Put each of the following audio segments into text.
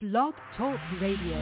Blog Talk Radio.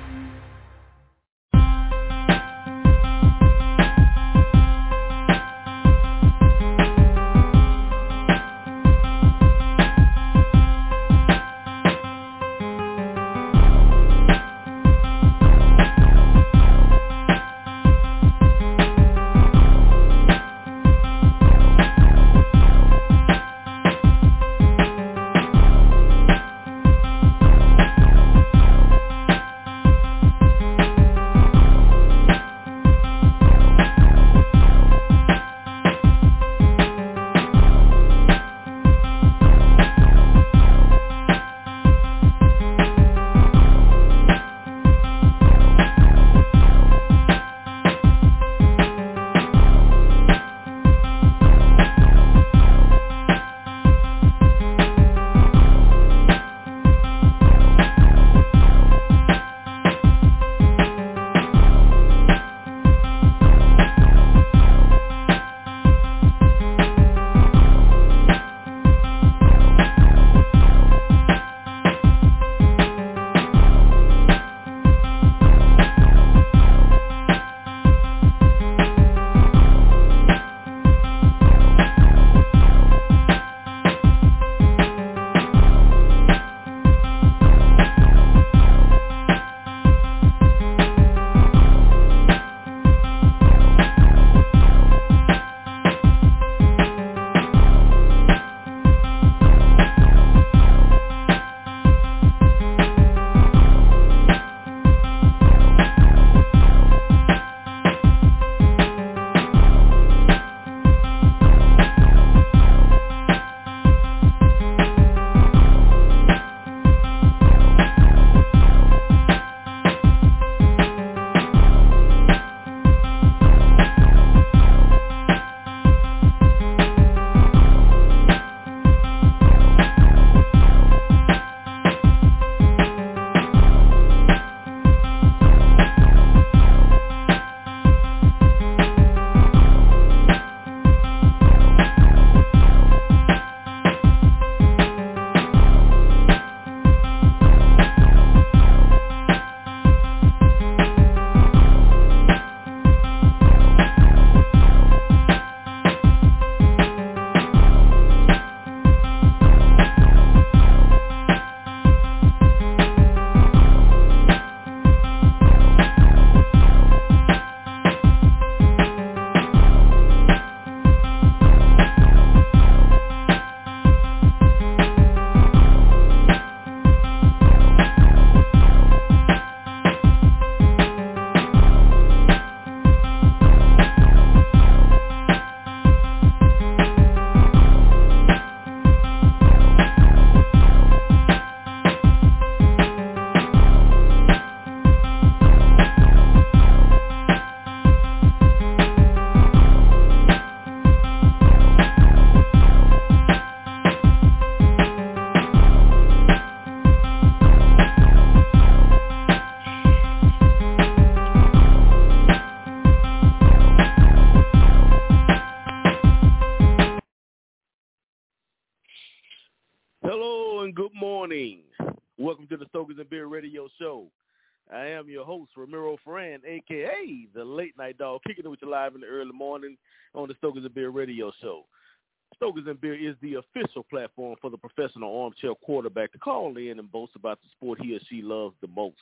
Hello and good morning. Welcome to the Stokers and Beer Radio Show. I am your host, Ramiro Ferran, a.k.a. the Late Night Dog, kicking it with you live in the early morning on the Stokers and Beer Radio Show. Stokers and Beer is the official platform for the professional armchair quarterback to call in and boast about the sport he or she loves the most.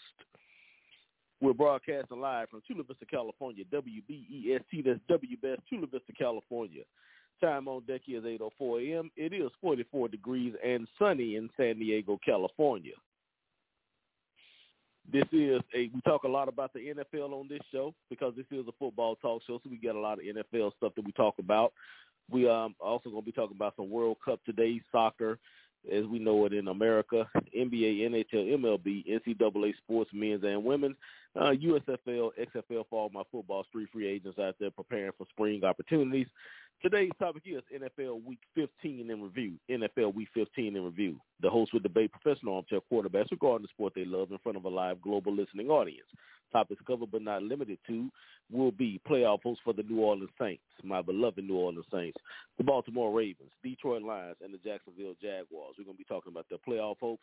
We're broadcasting live from Chula Vista, California, WBEST, that's WBEST, Chula Vista, California. Time on deck is 8:04 a.m. It is 44 degrees and sunny in San Diego, California. We talk a lot about the NFL on this show because this is a football talk show, so we get a lot of NFL stuff that we talk about. We also going to be talking about some World Cup today, soccer, as we know it in America, NBA, NHL, MLB, NCAA sports, men's and women's, USFL, XFL for all my football street free agents out there preparing for spring opportunities. Today's topic is NFL Week 15 in review. NFL Week 15 in review. The host will debate professional armchair quarterbacks regarding the sport they love in front of a live global listening audience. Topics covered but not limited to will be playoff hosts for the New Orleans Saints, my beloved New Orleans Saints, the Baltimore Ravens, Detroit Lions, and the Jacksonville Jaguars. We're going to be talking about their playoff hopes.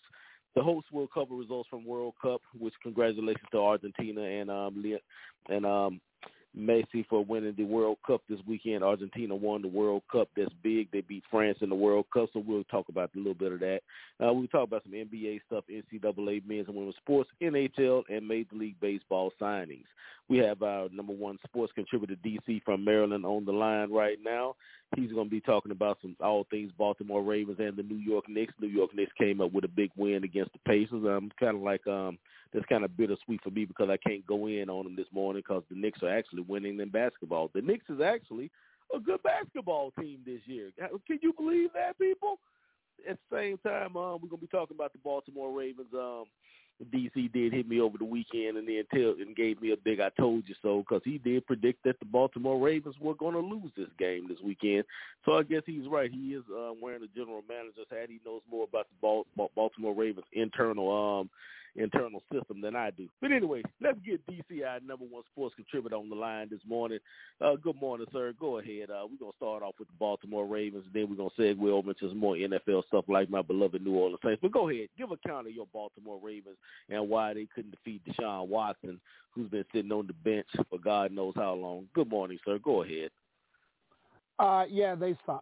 The hosts will cover results from World Cup, which congratulations to Argentina and Messi for winning the World Cup this weekend. Argentina won the World Cup. That's big. They beat France in the World Cup, so we'll talk about a little bit of that. We'll talk about some NBA stuff, NCAA men's and women's sports, NHL, and Major League Baseball signings. We have our number one sports contributor, DC from Maryland, on the line right now. He's going to be talking about all things Baltimore Ravens and the New York Knicks. New York Knicks came up with a big win against the Pacers. I'm kind of like that's kind of bittersweet for me because I can't go in on them this morning because the Knicks are actually winning in basketball. The Knicks is actually a good basketball team this year. Can you believe that, people? At the same time, we're going to be talking about the Baltimore Ravens. DC did hit me over the weekend and then gave me a big "I told you so" because he did predict that the Baltimore Ravens were going to lose this game this weekend. So I guess he's right. He is wearing the general manager's hat. He knows more about the Baltimore Ravens' internal system than I do. But anyway, let's get DC, our number one sports contributor, on the line this morning. Good morning, sir. Go ahead. We're going to start off with the Baltimore Ravens, and then we're going to segue over into some more NFL stuff like my beloved New Orleans Saints. But go ahead. Give a count of your Baltimore Ravens and why they couldn't defeat Deshaun Watson, who's been sitting on the bench for God knows how long. Good morning, sir. Go ahead. Yeah, they suck.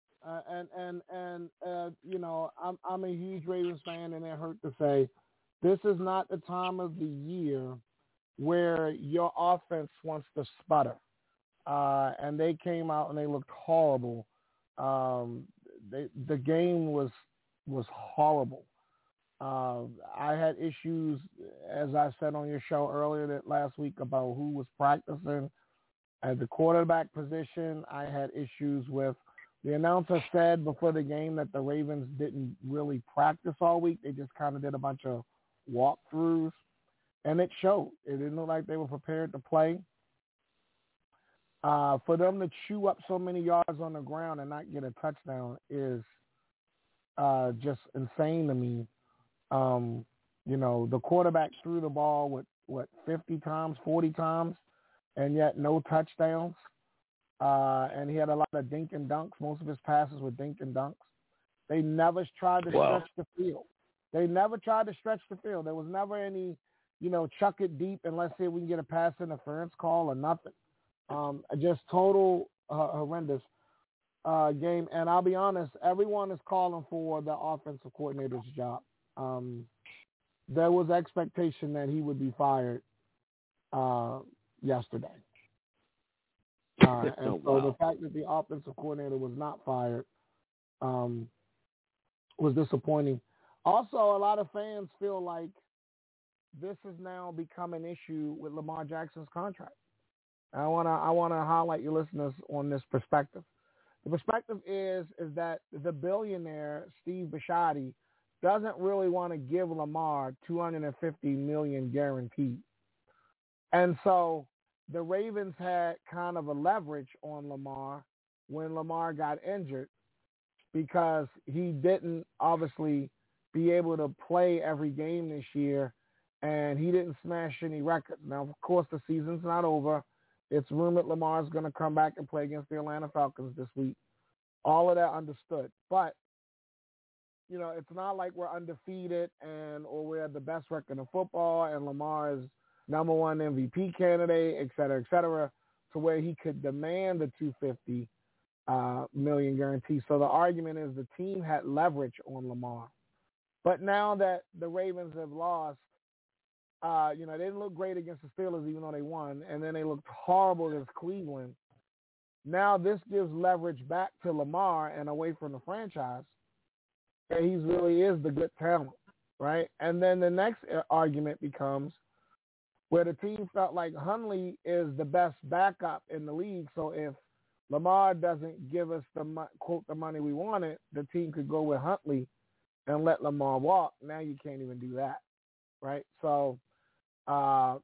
You know, I'm a huge Ravens fan, and it hurt to say this is not the time of the year where your offense wants to sputter. And they came out and they looked horrible. The game was horrible. I had issues, as I said on your show earlier last week, about who was practicing at the quarterback position. I had issues with the announcer said before the game that the Ravens didn't really practice all week. They just kind of did a bunch of walkthroughs, and it showed. It didn't look like they were prepared to play. For them to chew up so many yards on the ground and not get a touchdown is just insane to me. You know, the quarterback threw the ball 50 times, 40 times, and yet no touchdowns. And he had a lot of dink and dunks. Most of his passes were dink and dunks. They never tried to stretch the field. They never tried to stretch the field. There was never any, chuck it deep and let's see if we can get a pass interference call or nothing. Just total horrendous game. And I'll be honest, everyone is calling for the offensive coordinator's job. There was expectation that he would be fired yesterday. The fact that the offensive coordinator was not fired was disappointing. Also, a lot of fans feel like this has now become an issue with Lamar Jackson's contract. I want to highlight your listeners on this perspective. The perspective is that the billionaire Steve Bisciotti doesn't really want to give Lamar $250 million guaranteed, and so the Ravens had kind of a leverage on Lamar when Lamar got injured because he didn't obviously be able to play every game this year, and he didn't smash any records. Now, of course, the season's not over. It's rumored Lamar's going to come back and play against the Atlanta Falcons this week. All of that understood. But, it's not like we're undefeated or we're the best record in football and Lamar is number one MVP candidate, et cetera, to where he could demand the $250 million guarantee. So the argument is the team had leverage on Lamar. But now that the Ravens have lost, they didn't look great against the Steelers even though they won, and then they looked horrible against Cleveland. Now this gives leverage back to Lamar and away from the franchise. And he really is the good talent, right? And then the next argument becomes where the team felt like Hundley is the best backup in the league. So if Lamar doesn't give us the money we wanted, the team could go with Huntley and let Lamar walk. Now you can't even do that, right? So, the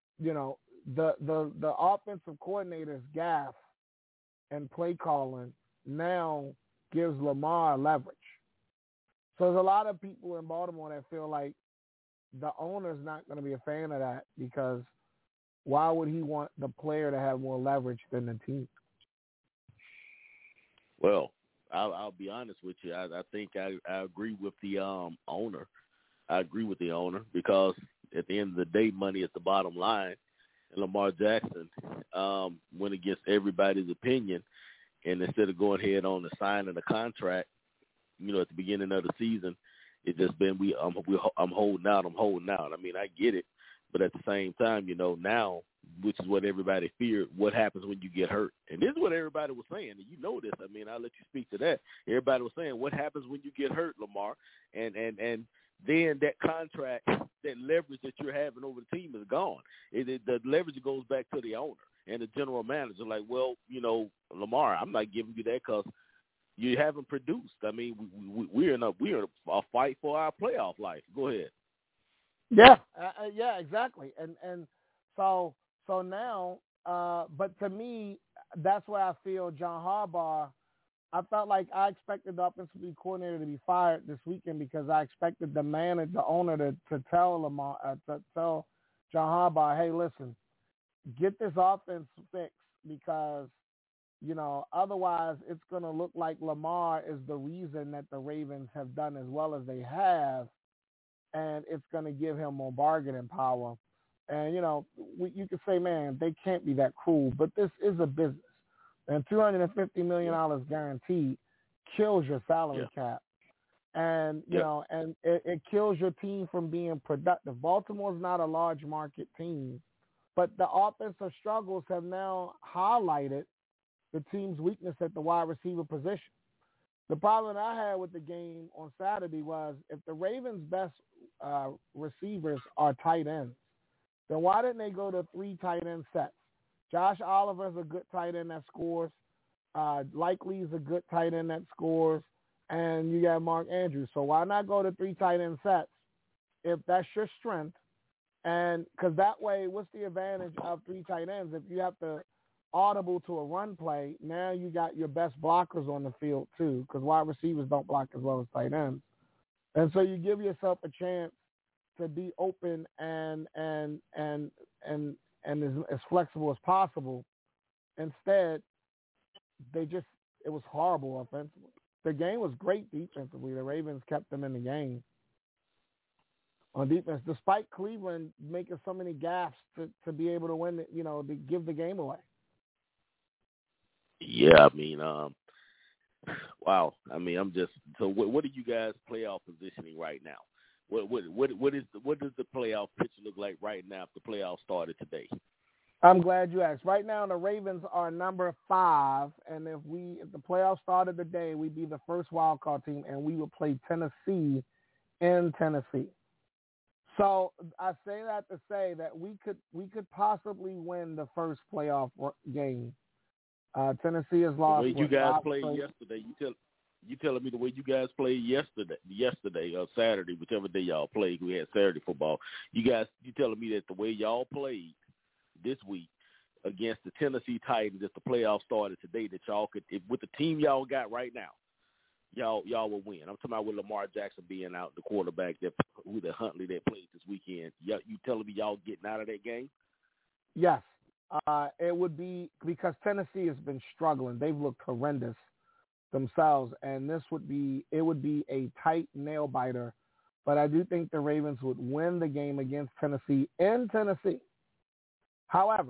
offensive coordinator's gaffe and play calling now gives Lamar leverage. So there's a lot of people in Baltimore that feel like the owner's not going to be a fan of that because why would he want the player to have more leverage than the team? Well, I'll be honest with you. I think I agree with the owner. I agree with the owner because at the end of the day, money is the bottom line. And Lamar Jackson went against everybody's opinion, and instead of going ahead on the signing the contract, at the beginning of the season, it's just been I'm holding out. I mean, I get it, but at the same time, now, which is what everybody feared, what happens when you get hurt? And this is what everybody was saying. And you know this. I mean, I'll let you speak to that. Everybody was saying, what happens when you get hurt, Lamar? And then that contract, that leverage that you're having over the team is gone. The leverage goes back to the owner and the general manager. Like, well, Lamar, I'm not giving you that because you haven't produced. I mean, we're in a fight for our playoff life. Go ahead. Yeah, exactly. And so now, but to me, that's where I feel John Harbaugh. I felt like I expected the offensive coordinator to be fired this weekend because I expected the owner to tell John Harbaugh, hey, listen, get this offense fixed because, otherwise it's going to look like Lamar is the reason that the Ravens have done as well as they have, and it's going to give him more bargaining power. And, you could say, man, they can't be that cruel, but this is a business. And $250 million guaranteed kills your salary cap. And, and it kills your team from being productive. Baltimore's not a large market team, but the offensive struggles have now highlighted the team's weakness at the wide receiver position. The problem I had with the game on Saturday was if the Ravens' best receivers are tight ends, then why didn't they go to 3 tight end sets? Josh Oliver's a good tight end that scores. Likely's a good tight end that scores. And you got Mark Andrews. So why not go to 3 tight end sets if that's your strength? And because that way, what's the advantage of 3 tight ends? If you have to audible to a run play, now you got your best blockers on the field too, because wide receivers don't block as well as tight ends. And so you give yourself a chance to be open and as flexible as possible. Instead, it was horrible offensively. The game was great defensively. The Ravens kept them in the game on defense, despite Cleveland making so many gaffes to be able to win, to give the game away. Yeah, I mean, wow. I mean, so what are you guys' playoff positioning right now? What does the playoff picture look like right now if the playoffs started today? I'm glad you asked. Right now, the Ravens are number 5, and if the playoffs started today, we'd be the first wild card team, and we would play Tennessee in Tennessee. So I say that to say that we could possibly win the first playoff game. Tennessee has lost. The way you guys played yesterday, you telling me the way you guys played yesterday or Saturday, whichever day y'all played. We had Saturday football. You telling me that the way y'all played this week against the Tennessee Titans, if the playoffs started today, that y'all could, with the team y'all got right now, y'all will win. I'm talking about with Lamar Jackson being out, the quarterback the Huntley that played this weekend. You telling me y'all getting out of that game? Yes. It would be because Tennessee has been struggling. They've looked horrendous themselves, and it would be a tight nail biter. But I do think the Ravens would win the game against Tennessee in Tennessee. However,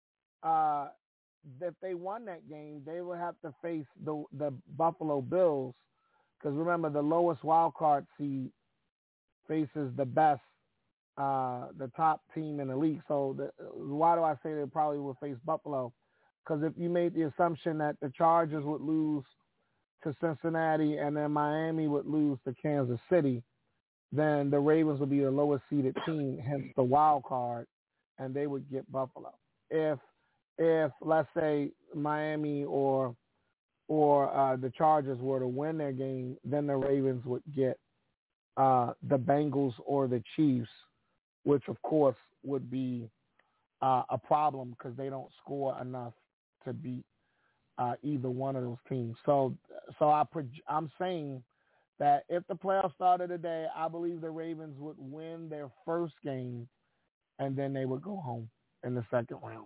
if they won that game, they would have to face the Buffalo Bills, because remember, the lowest wild card seed faces the best, the top team in the league. So why do I say they probably will face Buffalo? Because if you made the assumption that the Chargers would lose to Cincinnati and then Miami would lose to Kansas City, then the Ravens would be the lowest seeded team, hence the wild card, and they would get Buffalo. If let's say Miami or the Chargers were to win their game, then the Ravens would get the Bengals or the Chiefs, which of course would be a problem because they don't score enough to beat either one of those teams. So I'm saying that if the playoffs started today, I believe the Ravens would win their first game, and then they would go home in the second round.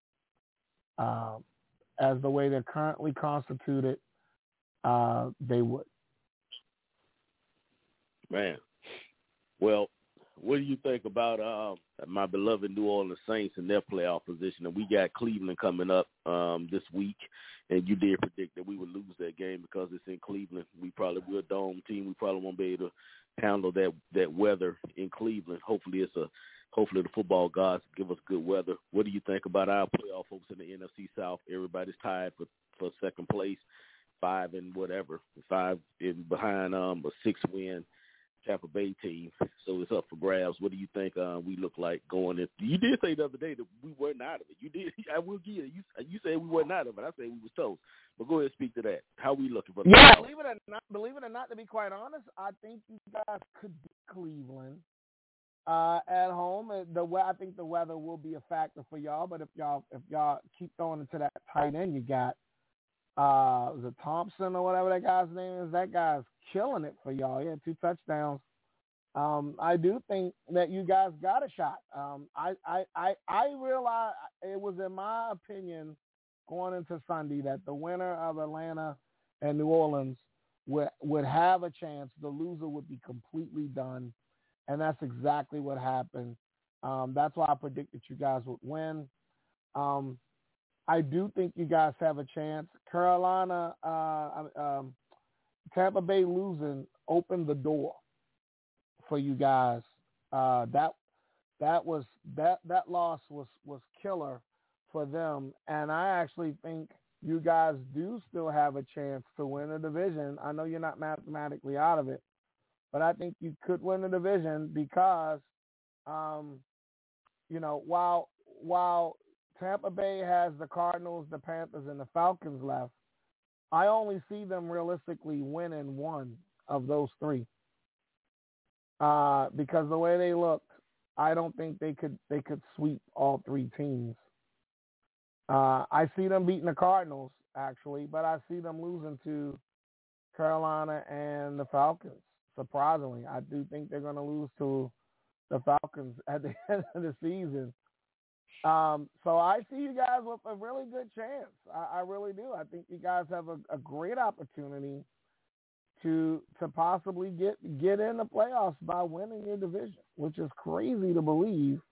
As the way they're currently constituted, they would. Man, Well, what do you think about my beloved New Orleans Saints and their playoff position? And we got Cleveland coming up this week, and you did predict that we would lose that game because it's in Cleveland. We're a dome team. We probably won't be able to handle that weather in Cleveland. Hopefully the football gods give us good weather. What do you think about our playoff hopes in the NFC South? Everybody's tied for second place, 5 in behind a 6-win Tampa Bay team. So it's up for grabs. What do you think we look like going in? You did say the other day that we weren't out of it. You did. I will give you. You said we weren't out of it. I said we was toast. But go ahead and speak to that. How we looking for the Yeah, playoffs? believe it or not, to be quite honest, I think you guys could beat Cleveland at home. I think the weather will be a factor for y'all. But if y'all keep throwing into that tight end, you got was it Thompson or whatever that guy's name is? That guy's killing it for y'all. He had 2 touchdowns. I do think that you guys got a shot. I realize it was in my opinion going into Sunday that the winner of Atlanta and New Orleans would have a chance. The loser would be completely done, and that's exactly what happened. That's why I predicted you guys would win. I do think you guys have a chance. Carolina, Tampa Bay losing opened the door for you guys. That loss was killer for them, and I actually think you guys do still have a chance to win a division. I know you're not mathematically out of it, but I think you could win the division because, while Tampa Bay has the Cardinals, the Panthers, and the Falcons left, I only see them realistically winning one of those 3. Because the way they looked, I don't think they could sweep all 3 teams. I see them beating the Cardinals, actually, but I see them losing to Carolina and the Falcons. Surprisingly, I do think they're going to lose to the Falcons at the end of the season. So I see you guys with a really good chance. I really do. I think you guys have a great opportunity to possibly get in the playoffs by winning your division, which is crazy to believe.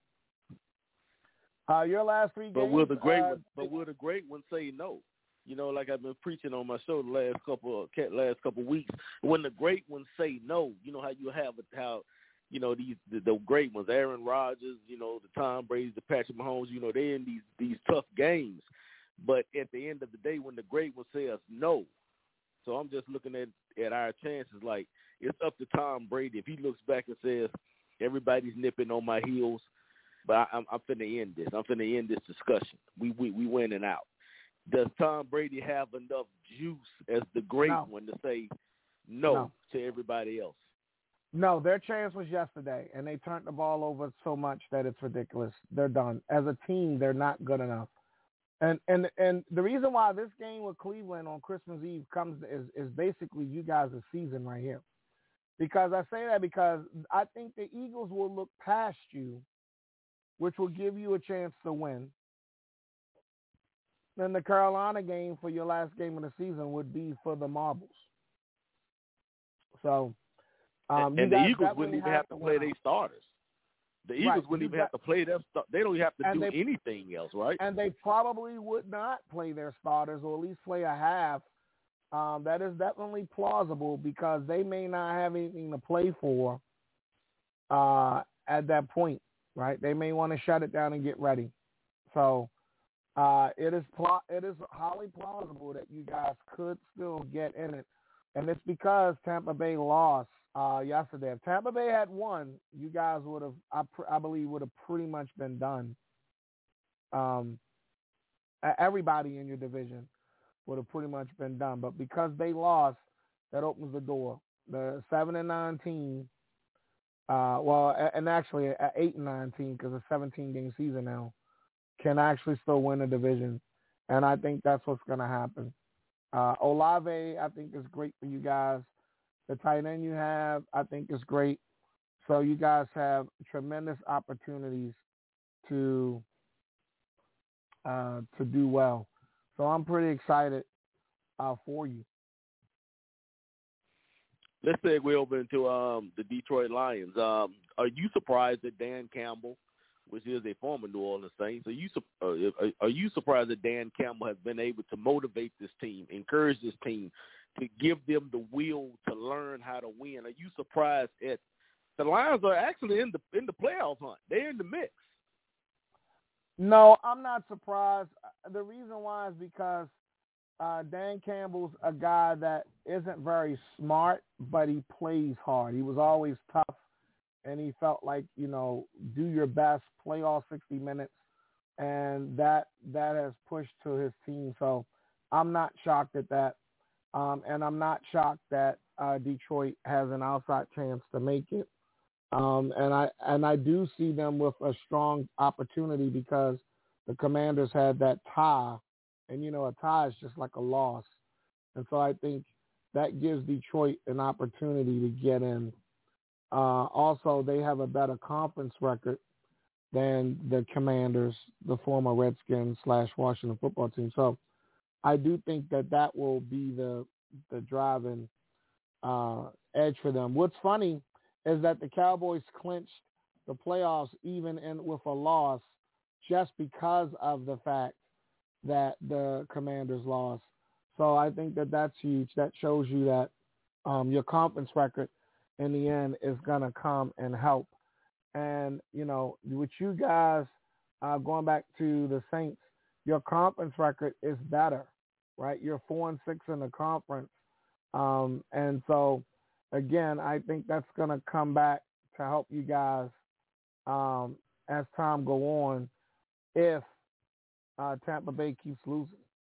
Your last 3 games. But will the great one say no? You know, like I've been preaching on my show the last couple weeks. When the great ones say no, you know how you have the great ones, Aaron Rodgers, the Tom Brady's, the Patrick Mahomes, they're in these tough games. But at the end of the day, when the great one says no, so I'm just looking at our chances like it's up to Tom Brady. If he looks back and says, everybody's nipping on my heels, but I'm finna end this. I'm finna end this discussion. We winning out. Does Tom Brady have enough juice as the great one to say no to everybody else? No, their chance was yesterday, and they turned the ball over so much that it's ridiculous. They're done. As a team, they're not good enough. And the reason why this game with Cleveland on Christmas Eve comes is basically you guys' season right here. Because I say that because I think the Eagles will look past you, which will give you a chance to win. Then the Carolina game for your last game of the season would be for the marbles. So, and the Eagles wouldn't even have to play their starters. The Eagles wouldn't even have to play their they don't even have to do anything else, right? And they probably would not play their starters, or at least play a half. That is definitely plausible because they may not have anything to play for at that point, right? They may want to shut it down and get ready. So it is highly plausible that you guys could still get in it. And it's because Tampa Bay lost yesterday. If Tampa Bay had won, you guys would have, I believe, would have pretty much been done. Everybody in your division would have pretty much been done. But because they lost, that opens the door. The 7-9 team, and actually an 8-9 team, because it's a 17-game season now, can actually still win the division. And I think that's what's going to happen. Olave, I think, is great for you guys. The tight end you have, I think, is great. So you guys have tremendous opportunities to do well. So I'm pretty excited for you. let's segue over into the Detroit Lions. Are you surprised that Dan Campbell, which is a former New Orleans Saints, are you surprised that Dan Campbell has been able to motivate this team, encourage this team, to give them the will to learn how to win? Are you surprised at the Lions are actually in the playoff hunt? They're in the mix. No, I'm not surprised. The reason why is because Dan Campbell's a guy that isn't very smart, but he plays hard. He was always tough, and he felt like, do your best, play all 60 minutes, and that has pushed to his team. So I'm not shocked at that, and I'm not shocked that Detroit has an outside chance to make it. And I do see them with a strong opportunity because the Commanders had that tie, and a tie is just like a loss, and so I think that gives Detroit an opportunity to get in. Also, they have a better conference record than the Commanders, the former Redskins / Washington football team. So I do think that will be the driving edge for them. What's funny is that the Cowboys clinched the playoffs even with a loss just because of the fact that the Commanders lost. So I think that's huge. That shows you that your conference record in the end is going to come and help. And, with you guys, going back to the Saints, your conference record is better, right? You're 4-6 in the conference. And so, again, I think that's going to come back to help you guys as time go on if Tampa Bay keeps losing.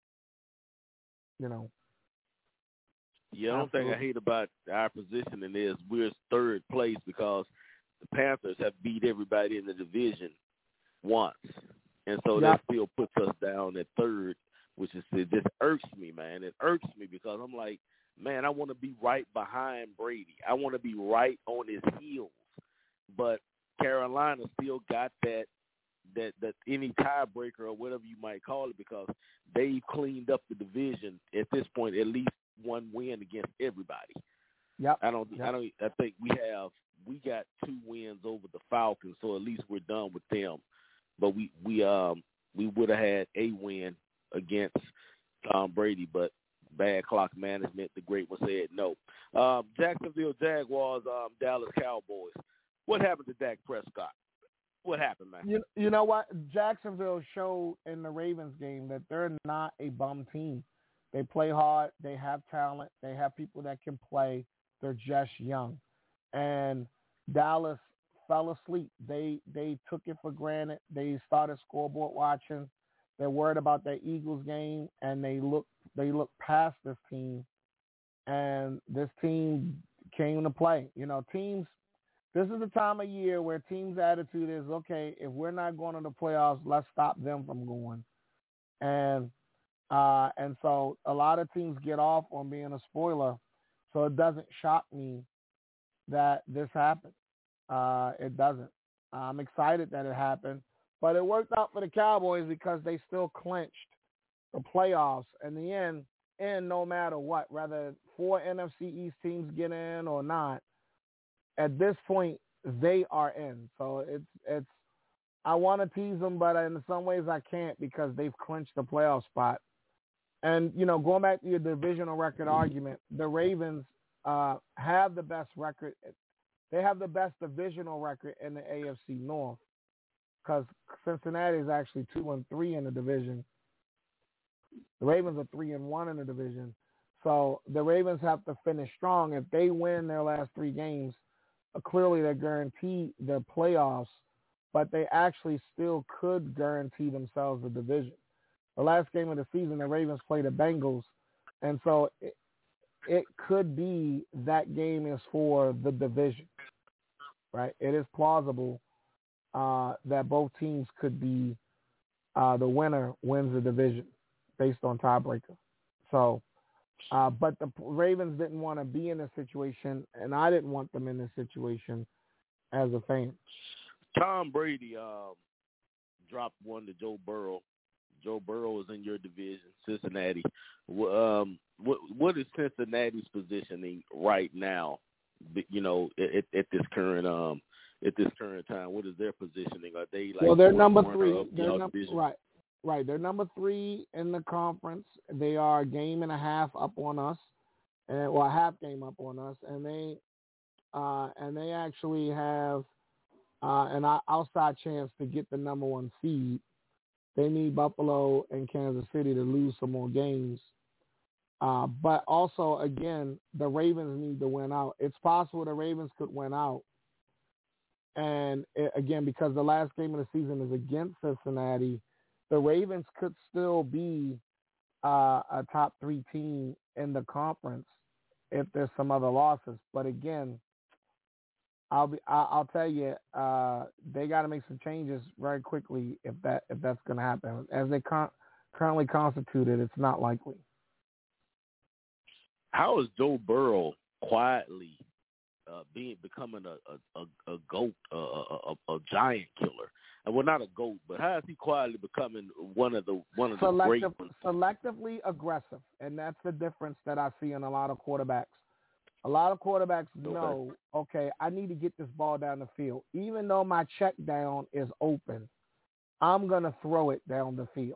Yeah, the only thing I hate about our positioning is we're third place because the Panthers have beat everybody in the division once. And so that still puts us down at third, which just irks me, man. It irks me because I'm like, man, I want to be right behind Brady. I want to be right on his heels. But Carolina still got that any tiebreaker or whatever you might call it, because they've cleaned up the division at this point, at least one win against everybody. Yep. I think we got 2 wins over the Falcons, so at least we're done with them. But we would have had a win against Tom Brady, but bad clock management. The great one said no. Jacksonville Jaguars, Dallas Cowboys. What happened to Dak Prescott? What happened, man? You know what? Jacksonville showed in the Ravens game that they're not a bum team. They play hard. They have talent. They have people that can play. They're just young. And Dallas fell asleep. They took it for granted. They started scoreboard watching. They're worried about their Eagles game, and they look past this team. And this team came to play. Teams. This is the time of year where teams' attitude is, okay, if we're not going to the playoffs, let's stop them from going. And so a lot of teams get off on being a spoiler. So it doesn't shock me that this happened. It doesn't. I'm excited that it happened. But it worked out for the Cowboys because they still clinched the playoffs in the end, and no matter what, whether 4 NFC East teams get in or not, at this point, they are in. So it's. I want to tease them, but in some ways I can't because they've clinched the playoff spot. And, going back to your divisional record argument, the Ravens have the best record. They have the best divisional record in the AFC North because Cincinnati is actually 2-3 in the division. The Ravens are 3-1 in the division. So the Ravens have to finish strong. If they win their last 3 games, clearly they're guaranteed the playoffs, but they actually still could guarantee themselves the division. The last game of the season, the Ravens played the Bengals, and so it could be that game is for the division, right? It is plausible that both teams could be the winner wins the division based on tiebreaker. So, but the Ravens didn't want to be in this situation, and I didn't want them in this situation as a fan. Tom Brady dropped one to Joe Burrow Joe Burrow is in your division, Cincinnati. What is Cincinnati's positioning right now? You know, at this current time, what is their positioning? Are they like? Well, they're number 3. Right. They're number 3 in the conference. They are a game and a half up on us, a half game up on us, and they actually have an outside chance to get the number 1 seed. They need Buffalo and Kansas City to lose some more games. But also, again, the Ravens need to win out. It's possible the Ravens could win out. And, again, because the last game of the season is against Cincinnati, the Ravens could still be a top 3 team in the conference if there's some other losses. But, again, I'll tell you, they got to make some changes very quickly if that's going to happen. As they currently constituted, it's not likely. How is Joe Burrow quietly becoming a GOAT, a giant killer? And well, not a GOAT, but how is he quietly becoming one of the great ones? Selectively aggressive, and that's the difference that I see in a lot of quarterbacks. A lot of quarterbacks know, okay, I need to get this ball down the field. Even though my check down is open, I'm going to throw it down the field.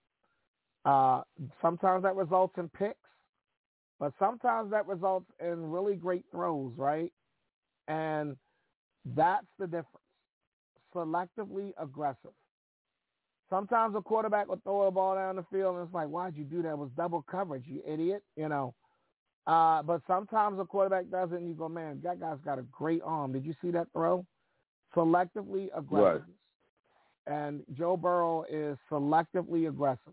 Sometimes that results in picks, but sometimes that results in really great throws, right? And that's the difference. Selectively aggressive. Sometimes a quarterback will throw a ball down the field and it's like, why'd you do that? It was double coverage, you idiot, you know. But sometimes a quarterback does it and you go, man, that guy's got a great arm. Did you see that throw? Selectively aggressive. Right. And Joe Burrow is selectively aggressive.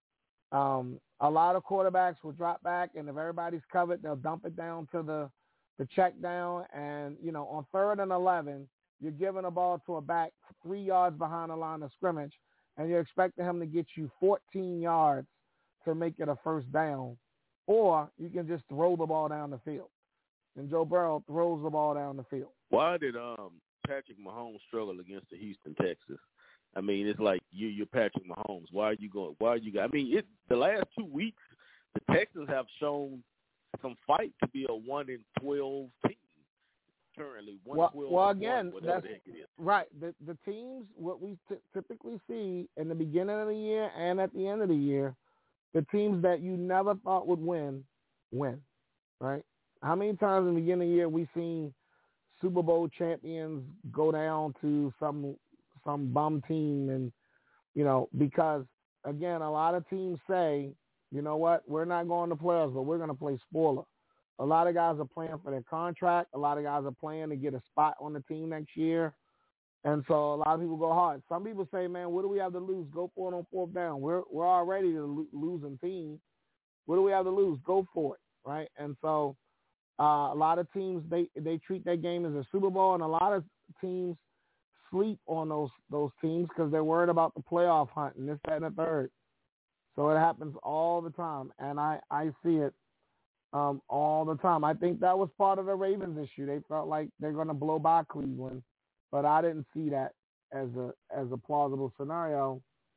A lot of quarterbacks will drop back, and if everybody's covered, they'll dump it down to the check down. And, you know, on 3rd and 11, you're giving a ball to a back 3 yards behind the line of scrimmage, and you're expecting him to get you 14 yards to make it a first down. Or you can just throw the ball down the field. And Joe Burrow throws the ball down the field. Why did Patrick Mahomes struggle against the Houston Texans? I mean, it's like you're Patrick Mahomes. Why are you going? I mean, the last 2 weeks, the Texans have shown some fight to be a 1-12 team. Currently, 1-12. Well, again, that's right. The teams, what we typically see in the beginning of the year and at the end of the year, the teams that you never thought would win, right? How many times in the beginning of the year we seen Super Bowl champions go down to some bum team, and, you know, because, again, a lot of teams say, you know what, we're not going to playoffs, but we're going to play spoiler. A lot of guys are playing for their contract. A lot of guys are playing to get a spot on the team next year. And so a lot of people go hard. Some people say, man, what do we have to lose? Go for it on 4th down. We're already a losing team. What do we have to lose? Go for it, right? And so a lot of teams, they treat that game as a Super Bowl, and a lot of teams sleep on those teams because they're worried about the playoff hunt and this, that, and the third. So it happens all the time, and I see it all the time. I think that was part of the Ravens issue. They felt like they're going to blow by Cleveland, but I didn't see that as a plausible scenario.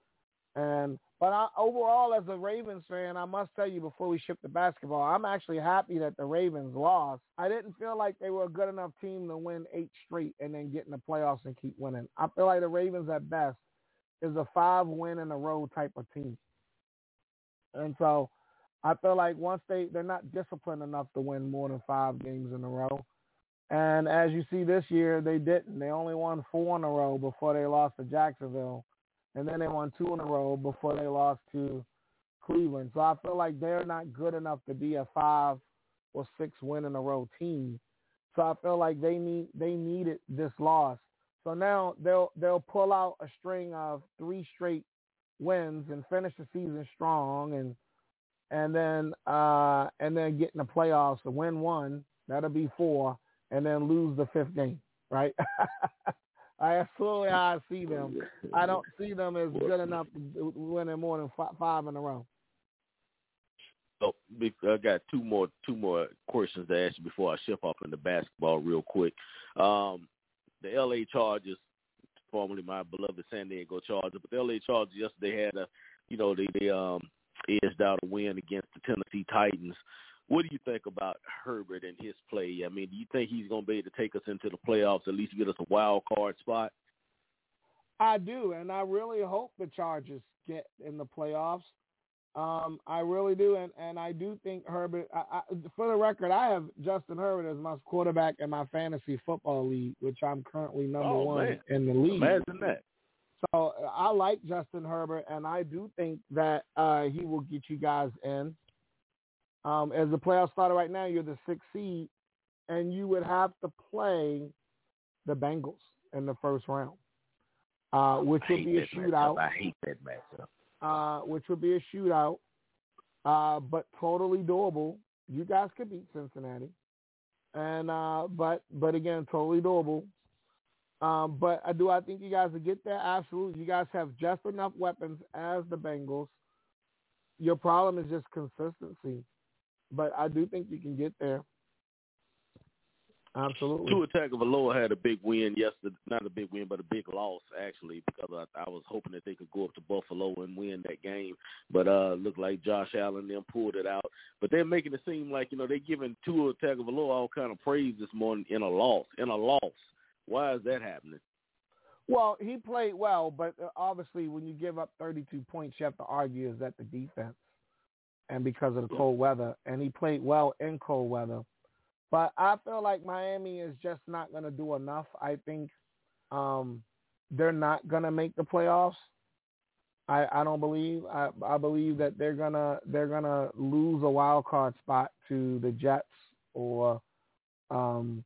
But overall, as a Ravens fan, I must tell you before we shift to basketball, I'm actually happy that the Ravens lost. I didn't feel like they were a good enough team to win 8 straight and then get in the playoffs and keep winning. I feel like the Ravens at best is a 5-win-in-a-row type of team. And so I feel like once they're not disciplined enough to win more than 5 games in a row. And as you see this year, they didn't. They only won 4 in a row before they lost to Jacksonville. And then they won 2 in a row before they lost to Cleveland. So I feel like they're not good enough to be a 5 or 6 win in a row team. So I feel like they needed this loss. So now they'll pull out a string of 3 straight wins and finish the season strong, and then get in the playoffs to win 1. That'll be 4, and then lose the 5th game, right? That's slowly how I see them. I don't see them as good enough to winning more than 5 in a row. So I got two more questions to ask you before I shift off into basketball real quick. The L.A. Chargers, formerly my beloved San Diego Chargers, but the L.A. Chargers yesterday had they edged out a win against the Tennessee Titans. What do you think about Herbert and his play? I mean, do you think he's going to be able to take us into the playoffs, at least get us a wild card spot? I do, and I really hope the Chargers get in the playoffs. I really do, and I do think Herbert, for the record, I have Justin Herbert as my quarterback in my fantasy football league, which I'm currently number one in the league. Imagine that. So I like Justin Herbert, and I do think that he will get you guys in. As the playoffs started right now, you're the 6th seed, and you would have to play the Bengals in the first round, which would be a shootout. I hate that matchup. Which would be a shootout, but totally doable. You guys could beat Cincinnati, and but again, totally doable. But I think you guys will get there? Absolutely. You guys have just enough weapons as the Bengals. Your problem is just consistency. But I do think you can get there. Absolutely. Tua Tagovailoa had a big win yesterday. Not a big win, but a big loss, actually, because I was hoping that they could go up to Buffalo and win that game. But looked like Josh Allen then pulled it out. But they're making it seem like, they're giving Tua Tagovailoa all kind of praise this morning in a loss. Why is that happening? Well, he played well, but obviously when you give up 32 points, you have to argue is that the defense and because of the cold weather. And he played well in cold weather. But I feel like Miami is just not going to do enough. I think they're not going to make the playoffs. I don't believe. I believe that they're gonna lose a wild card spot to the Jets or, and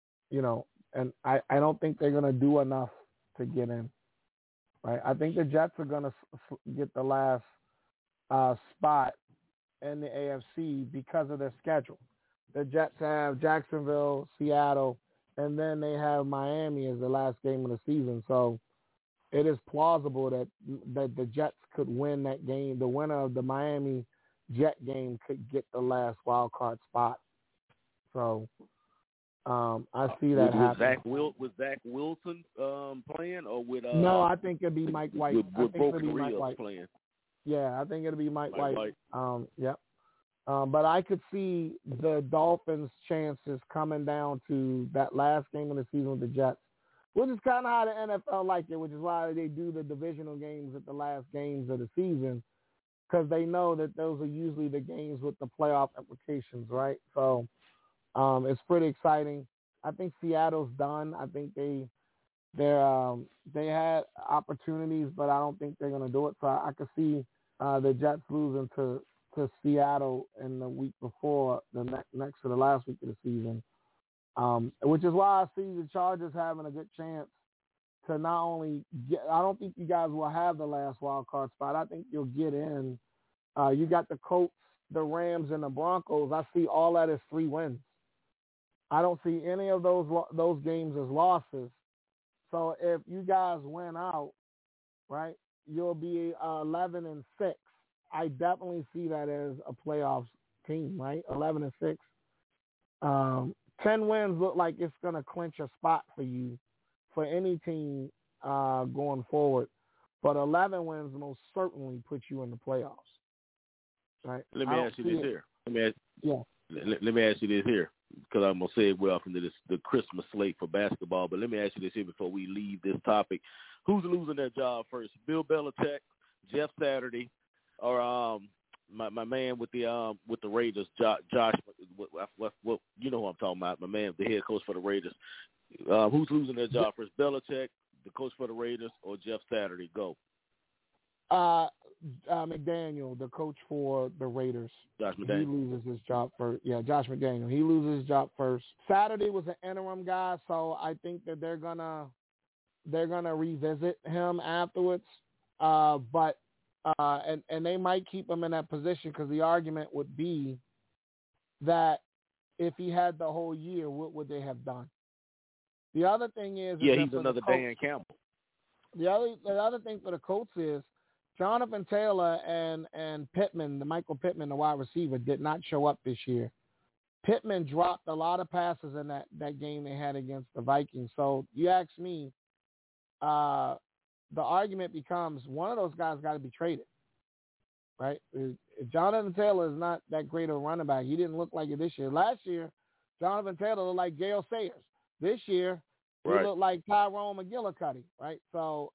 I don't think they're gonna do enough to get in. Right? I think the Jets are gonna get the last spot in the AFC because of their schedule. The Jets have Jacksonville, Seattle, and then they have Miami as the last game of the season. So it is plausible that the Jets could win that game. The winner of the Miami Jet game could get the last wild card spot. So I see that happening. Was Zach Wilson playing or with? No, I think it'd be Mike White. With broken ribs playing. Yeah, I think it'll be Mike White. Yep. But I could see the Dolphins' chances coming down to that last game of the season with the Jets, which is kind of how the NFL like it, which is why they do the divisional games at the last games of the season, because they know that those are usually the games with the playoff implications, right? So it's pretty exciting. I think Seattle's done. I think they had opportunities, but I don't think they're going to do it. So I could see the Jets losing to Seattle in the week before the next to the last week of the season, which is why I see the Chargers having a good chance to not only get. I don't think you guys will have the last wild card spot. I think you'll get in. You got the Colts, the Rams, and the Broncos. I see all that as 3 wins. I don't see any of those games as losses. So if you guys win out, right, you'll be 11-6. I definitely see that as a playoffs team, right? 11-6. 10 wins look like it's going to clinch a spot for you for any team going forward. But 11 wins most certainly put you in the playoffs, right? Let me ask you this here. Let me ask you this here, because I'm going to segue off into the Christmas slate for basketball. But let me ask you this here before we leave this topic. Who's losing their job first? Bill Belichick, Jeff Saturday, or my man with the Raiders, Josh? What you know who I'm talking about? My man, the head coach for the Raiders. Who's losing their job first? Belichick, the coach for the Raiders, or Jeff Saturday? Go. McDaniel, the coach for the Raiders. Josh McDaniel. He loses his job first. Yeah, Josh McDaniel. He loses his job first. Saturday was an interim guy, so I think that they're gonna revisit him afterwards. But they might keep him in that position because the argument would be that if he had the whole year, what would they have done? The other thing is he's another Dan Campbell. The other thing for the Colts is Jonathan Taylor and Pittman, Michael Pittman, the wide receiver, did not show up this year. Pittman dropped a lot of passes in that game they had against the Vikings. So you ask me, the argument becomes one of those guys got to be traded. right? Jonathan Taylor is not that great a running back. He didn't look like it this year. Last year, Jonathan Taylor looked like Gale Sayers. This year, he looked like Tyrone McGillicuddy, right? So,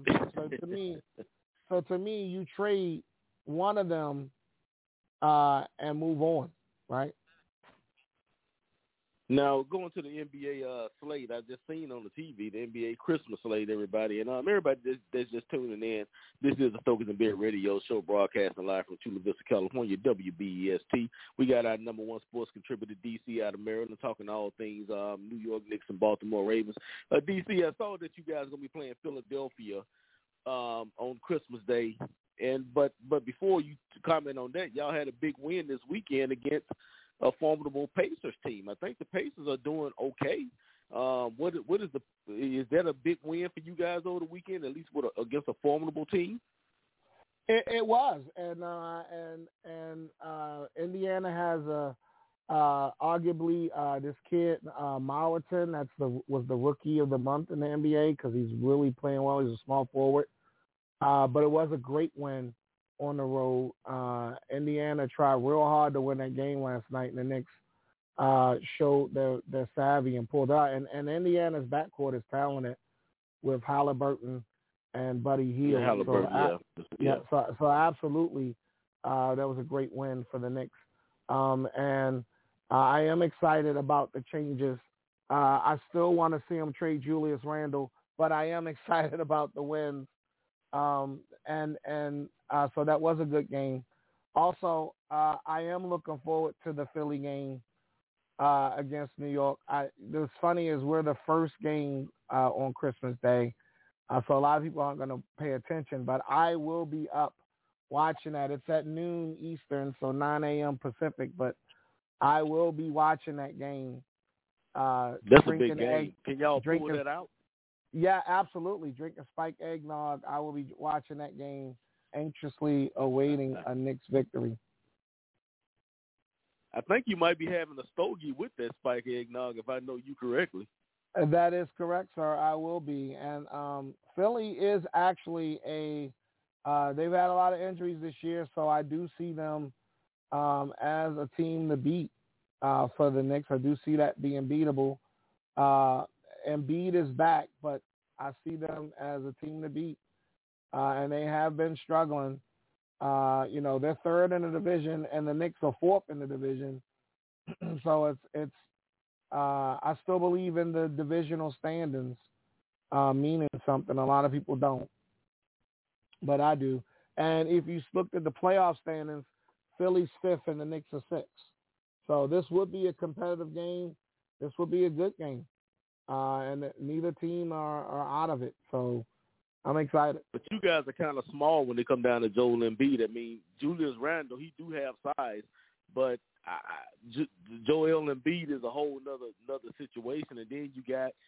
to me, you trade one of them and move on, right? Now, going to the NBA slate, I just seen on the TV, the NBA Christmas slate, everybody. And everybody that's just tuning in, this is the Focus and Beard Radio Show, broadcasting live from Chula Vista, California, WBEST. We got our number one sports contributor, DC, out of Maryland, talking all things New York Knicks and Baltimore Ravens. DC, I saw that you guys are going to be playing Philadelphia on Christmas Day. But before you comment on that, y'all had a big win this weekend against a formidable Pacers team. I think the Pacers are doing okay. Is that a big win for you guys over the weekend, at least against a formidable team? It was, and Indiana has arguably this kid Mawerton was the rookie of the month in the NBA because he's really playing well. He's a small forward, but it was a great win on the road. Indiana tried real hard to win that game last night, and the Knicks showed their savvy and pulled out. And Indiana's backcourt is talented with Halliburton and Buddy Hield. So absolutely, that was a great win for the Knicks. And I am excited about the changes. I still want to see them trade Julius Randle, but I am excited about the wins. So that was a good game. Also, I am looking forward to the Philly game against New York. What's funny is we're the first game on Christmas Day, so a lot of people aren't going to pay attention, but I will be up watching that. It's at noon Eastern, so 9 a.m. Pacific, but I will be watching that game. That's a big game. Can y'all pull that out? Yeah, absolutely. Drinking spiked eggnog. I will be watching that game, anxiously awaiting a Knicks victory. I think you might be having a stogie with that spiked eggnog, if I know you correctly. That is correct, sir. I will be. And Philly is actually they've had a lot of injuries this year, so I do see them as a team to beat for the Knicks. I do see that being beatable. Embiid is back, but I see them as a team to beat. And they have been struggling. They're third in the division, and the Knicks are fourth in the division. So it's. I still believe in the divisional standings meaning something. A lot of people don't, but I do. And if you looked at the playoff standings, Philly's fifth and the Knicks are sixth. So this would be a competitive game. This would be a good game. And neither team are out of it. So I'm excited. But you guys are kind of small when they come down to Joel Embiid. I mean, Julius Randle, he do have size, but Joel Embiid is a whole another situation. And then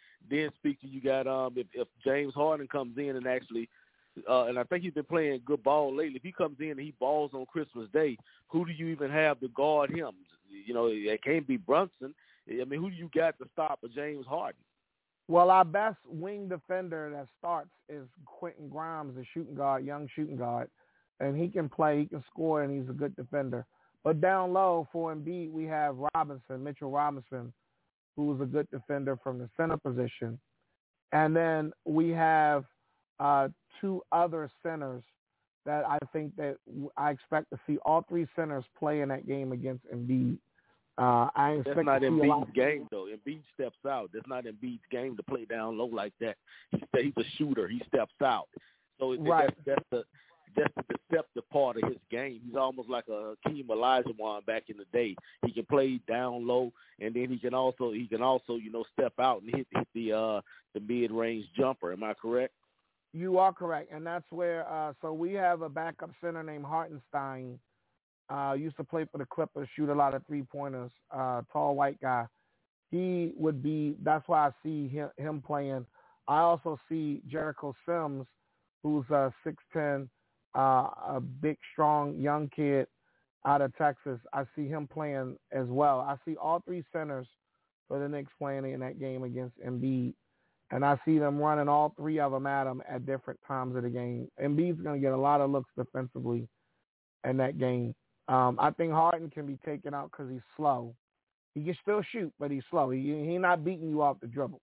if James Harden comes in and actually, and I think he's been playing good ball lately. If he comes in and he balls on Christmas Day, who do you even have to guard him? It can't be Brunson. I mean, who do you got to stop a James Harden? Well, our best wing defender that starts is Quentin Grimes, the young shooting guard. And he can play, he can score, and he's a good defender. But down low for Embiid, we have Mitchell Robinson, who's a good defender from the center position. And then we have two other centers that I think that I expect to see all three centers play in that game against Embiid. That's not Embiid's game, though. Embiid steps out. That's not Embiid's game to play down low like that. He's a shooter. He steps out. So right. That's the deceptive part of his game. He's almost like a Hakeem Olajuwon back in the day. He can play down low, and then he can also step out and hit the mid-range jumper. Am I correct? You are correct, and that's where. So we have a backup center named Hartenstein. Used to play for the Clippers, shoot a lot of three-pointers, tall white guy. That's why I see him playing. I also see Jericho Sims, who's 6'10", a big, strong, young kid out of Texas. I see him playing as well. I see all three centers for the Knicks playing in that game against Embiid. And I see them running all three of them at him at different times of the game. Embiid's going to get a lot of looks defensively. in that game. I think Harden can be taken out because he's slow. He can still shoot, but he's slow. He's not beating you off the dribble.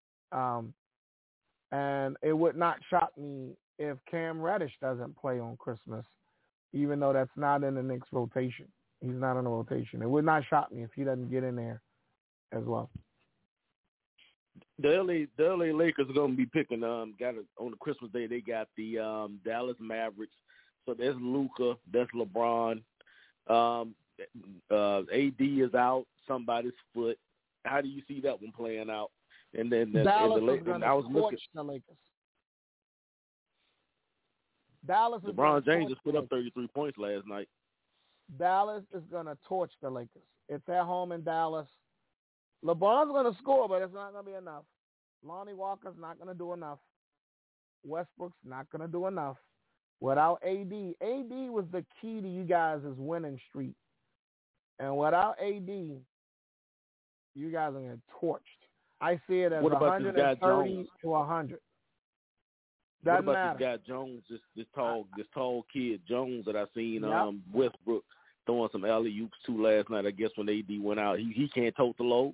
And it would not shock me if Cam Reddish doesn't play on Christmas, even though that's not in the Knicks rotation. He's not in the rotation. It would not shock me if he doesn't get in there as well. The LA Lakers are going to be picking. On the Christmas day, they got the Dallas Mavericks. So there's Luka, there's LeBron. AD is out, somebody's foot. How do you see that one playing out? And then Dallas is going to torch the Lakers. Dallas is LeBron James just put up 33 points last night. Dallas is going to torch the Lakers. It's at home in Dallas. LeBron's going to score, but it's not going to be enough. Lonnie Walker's not going to do enough. Westbrook's not going to do enough. Without AD was the key to you guys' winning streak. And without AD, you guys are getting torched. I see it as 130 to 100. Doesn't what about matter. This guy Jones, this tall kid Jones that I seen Westbrook throwing some alley-oops to last night? I guess when AD went out, he can't tote the load.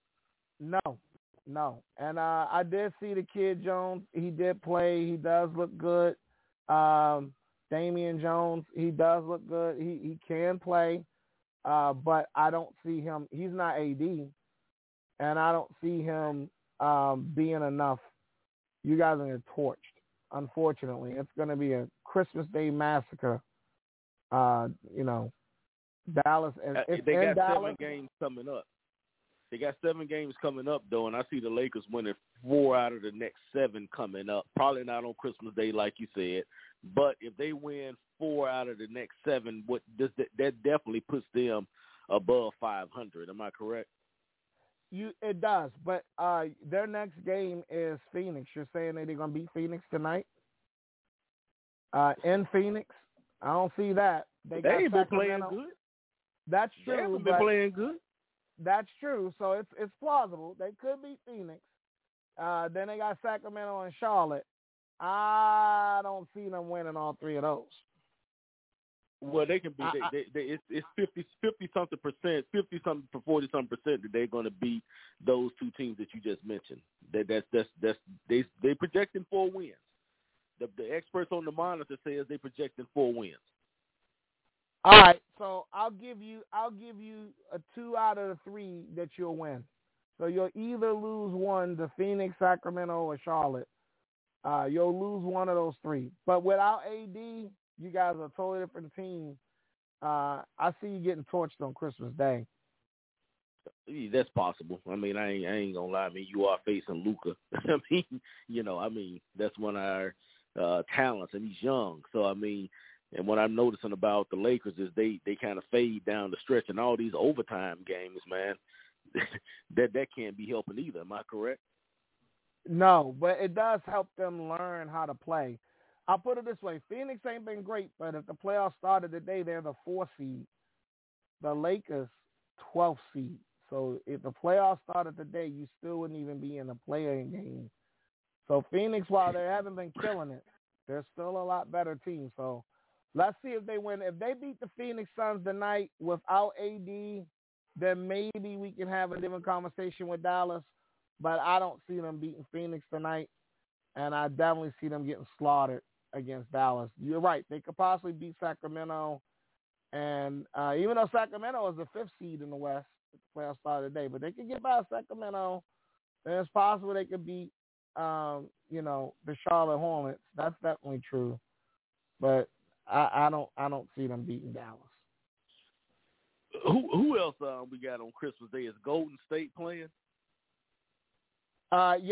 No. And I did see the kid Jones. He did play. He does look good. Damian Jones, he does look good. He can play, but I don't see him. He's not AD, and I don't see him being enough. You guys are getting torched. Unfortunately, it's going to be a Christmas Day massacre. Dallas. They got Dallas. 7 games coming up. They got 7 games coming up, though, and I see the Lakers winning 4 out of the next 7 coming up. Probably not on Christmas Day, like you said, but if they win 4 out of the next 7, that definitely puts them above 500. Am I correct? It does, but their next game is Phoenix. You're saying that they're going to beat Phoenix tonight? In Phoenix? I don't see that. They ain't been playing good. That's true. They haven't been playing good. That's true. So it's plausible. They could beat Phoenix. Then they got Sacramento and Charlotte. I don't see them winning all 3 of those. Well, they can be. It's 50-something percent, 50-something to 40-something percent that they're going to beat those 2 teams that you just mentioned. They projecting 4 wins. The experts on the monitor says they projecting 4 wins. All right, so I'll give you a 2 out of the 3 that you'll win. So you'll either lose one to Phoenix, Sacramento, or Charlotte. You'll lose one of those 3. But without AD, you guys are a totally different team. I see you getting torched on Christmas Day. That's possible. I mean, I ain't gonna lie. I mean, you are facing Luka. I mean, that's one of our talents, and he's young. So I mean. And what I'm noticing about the Lakers is they kind of fade down the stretch, and all these overtime games, man, that can't be helping either. Am I correct? No, but it does help them learn how to play. I'll put it this way. Phoenix ain't been great, but if the playoffs started today, they're the 4th seed. The Lakers, 12th seed. So if the playoffs started today, you still wouldn't even be in the play-in game. So Phoenix, while they haven't been killing it, they're still a lot better team. So let's see if they win. If they beat the Phoenix Suns tonight without AD, then maybe we can have a different conversation with Dallas. But I don't see them beating Phoenix tonight, and I definitely see them getting slaughtered against Dallas. You're right. They could possibly beat Sacramento, and even though Sacramento is the 5th seed in the West, the playoffs started today, but they could get by Sacramento, and it's possible they could beat, the Charlotte Hornets. That's definitely true. But I don't see them beating Dallas. Who else we got on Christmas Day? Is Golden State playing? The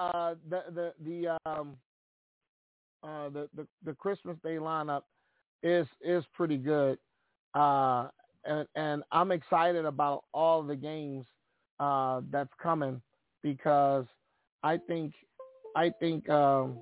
Christmas Day lineup is pretty good, and I'm excited about all the games that's coming because I think the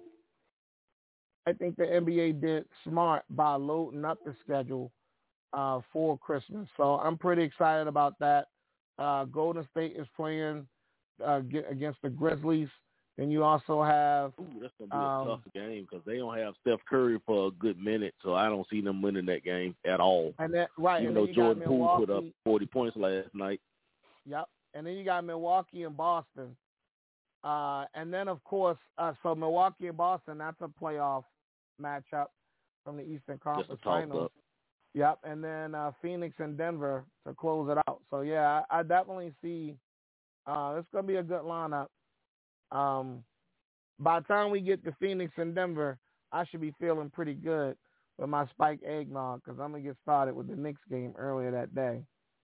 NBA did smart by loading up the schedule for Christmas. So I'm pretty excited about that. Golden State is playing against the Grizzlies. Then you also have that's going to be a tough game because they don't have Steph Curry for a good minute, so I don't see them winning that game at all. And then, right, even and though Jordan Poole put up 40 points last night. Yep. And then you got Milwaukee and Boston. And then, of course, so Milwaukee and Boston, that's a playoff matchup from the Eastern Conference Finals. Yep. And then Phoenix and Denver to close it out. So, yeah, I definitely see it's going to be a good lineup. By the time we get to Phoenix and Denver, I should be feeling pretty good with my spiked eggnog because I'm going to get started with the Knicks game earlier that day.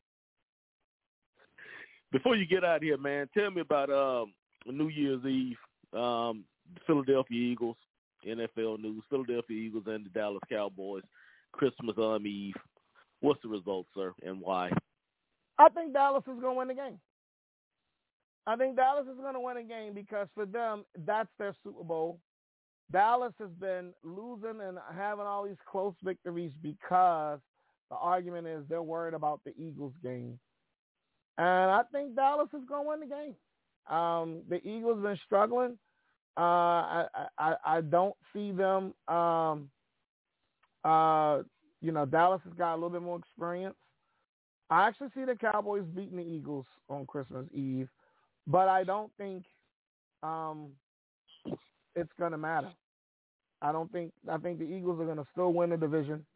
Before you get out of here, man, tell me about New Year's Eve, Philadelphia Eagles, NFL news, Philadelphia Eagles and the Dallas Cowboys, Christmas Eve. What's the result, sir, and why? I think Dallas is going to win the game. I think Dallas is going to win a game because for them, that's their Super Bowl. Dallas has been losing and having all these close victories because the argument is they're worried about the Eagles game. And I think Dallas is going to win the game. The Eagles have been struggling. I don't see them. Dallas has got a little bit more experience. I actually see the Cowboys beating the Eagles on Christmas Eve. But I don't think it's going to matter. I think the Eagles are going to still win the division.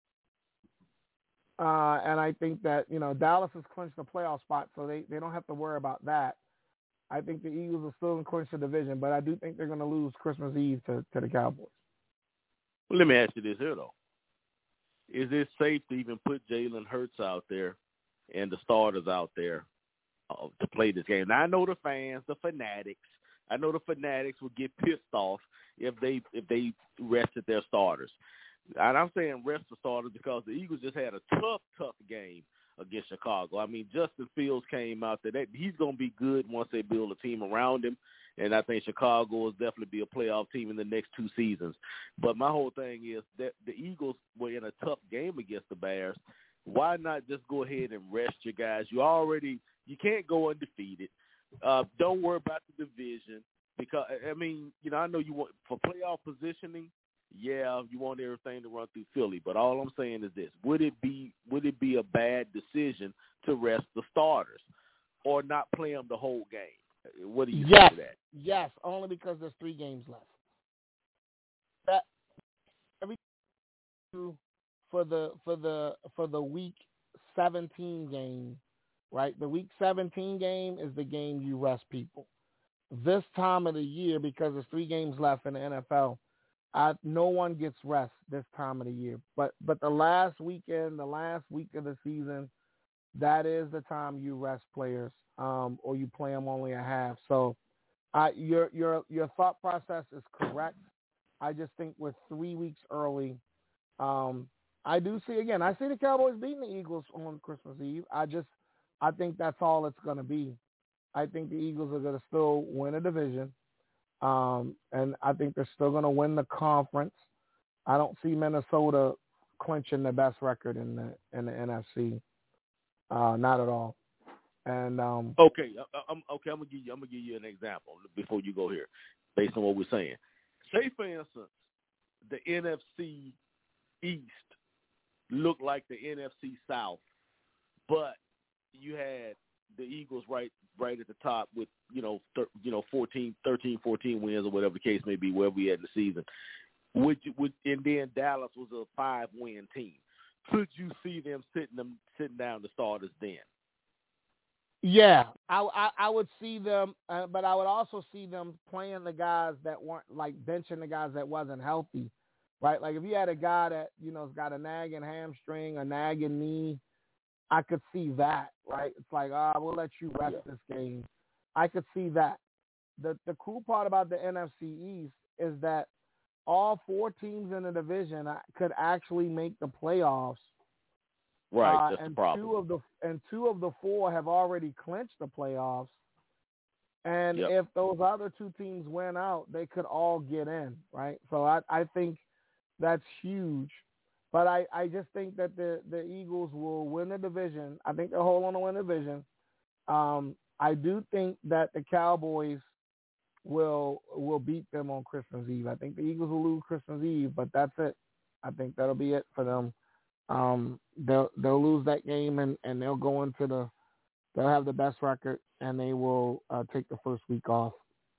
And I think that, Dallas has clinched the playoff spot, so they don't have to worry about that. I think the Eagles are still in clinch the division, but I do think they're going to lose Christmas Eve to the Cowboys. Well, let me ask you this here, though. Is it safe to even put Jalen Hurts out there and the starters out there to play this game? Now, I know the fans, the fanatics. I know the fanatics would get pissed off if they rested their starters. And I'm saying rest the starters because the Eagles just had a tough game against Chicago. I mean, Justin Fields came out there. He's going to be good once they build a team around him. And I think Chicago will definitely be a playoff team in the next 2 seasons. But my whole thing is that the Eagles were in a tough game against the Bears. Why not just go ahead and rest your guys? You can't go undefeated. Don't worry about the division because, I know you want for playoff positioning, yeah, you want everything to run through Philly. But all I'm saying is this. Would it be a bad decision to rest the starters or not play them the whole game? What do you think of that? Yes, only because there's 3 games left. That every for the week 17 game, right? The week 17 game is the game you rest people. This time of the year, because there's 3 games left in the NFL, no one gets rest this time of the year. But the last weekend, the last week of the season, that is the time you rest players, or you play them only a half. So, your thought process is correct. I just think we're 3 weeks early. I see the Cowboys beating the Eagles on Christmas Eve. I think that's all it's going to be. I think the Eagles are going to still win a division. And I think they're still going to win the conference. I don't see Minnesota clinching the best record in the NFC. Not at all. And okay, I'm gonna give you an example before you go here, based on what we're saying. Say for instance, the NFC East looked like the NFC South, but you had the Eagles right at the top with 13, 14 wins or whatever the case may be, where we at in the season. And then Dallas was a 5-win team. Could you see them sitting down the starters then? Yeah, I would see them, but I would also see them playing the guys that weren't, like benching the guys that wasn't healthy, right? Like if you had a guy that has got a nagging hamstring, a nagging knee, I could see that, right? It's like, we'll let you rest this game. I could see that. The cool part about the NFC East is that all 4 teams in the division could actually make the playoffs. Right, that's the problem. Two of the 4 have already clinched the playoffs. And if those other 2 teams win out, they could all get in, right? So I think that's huge. But I just think that the Eagles will win the division. I think they'll hold on to win the division. I do think that the Cowboys will beat them on Christmas Eve. I think the Eagles will lose Christmas Eve, but that's it. I think that'll be it for them. They'll lose that game and they'll go into they'll have the best record and they will take the first week off.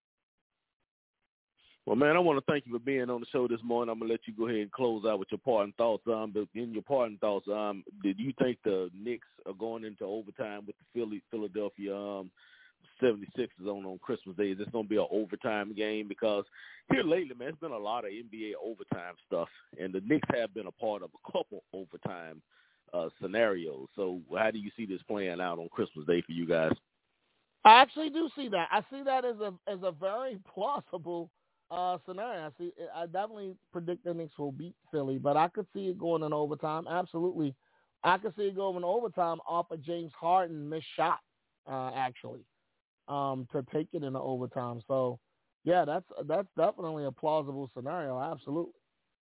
Well, man, I want to thank you for being on the show this morning. I'm going to let you go ahead and close out with your parting thoughts. But in your parting thoughts, did you think the Knicks are going into overtime with the Philadelphia 76ers on Christmas Day? Is this going to be an overtime game? Because here lately, man, it's been a lot of NBA overtime stuff, and the Knicks have been a part of a couple overtime scenarios. So how do you see this playing out on Christmas Day for you guys? I actually do see that. I see that as a very plausible scenario. I definitely predict the Knicks will beat Philly, but I could see it going in overtime. Absolutely. I could see it going in overtime off of James Harden missed shot, actually, to take it into overtime. So, yeah, that's definitely a plausible scenario. Absolutely.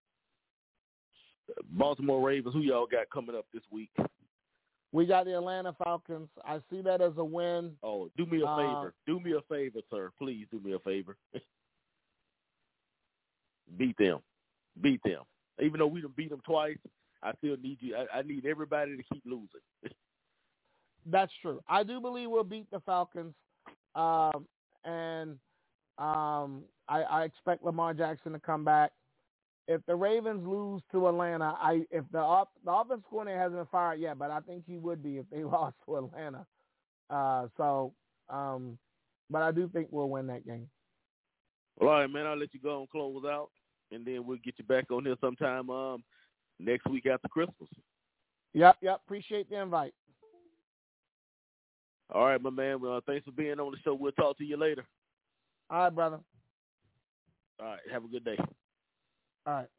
Baltimore Ravens, who y'all got coming up this week? We got the Atlanta Falcons. I see that as a win. Oh, do me a favor. Do me a favor, sir. Please do me a favor. Beat them. Even though we done beat them twice, I still need you. I need everybody to keep losing. That's true. I do believe we'll beat the Falcons. I expect Lamar Jackson to come back. If the Ravens lose to Atlanta, if the offense coordinator hasn't been fired yet, but I think he would be if they lost to Atlanta. But I do think we'll win that game. Well, all right, man, I'll let you go and close out, and then we'll get you back on here sometime next week after Christmas. Yep. Appreciate the invite. All right, my man. Well, thanks for being on the show. We'll talk to you later. All right, brother. All right, have a good day. All right.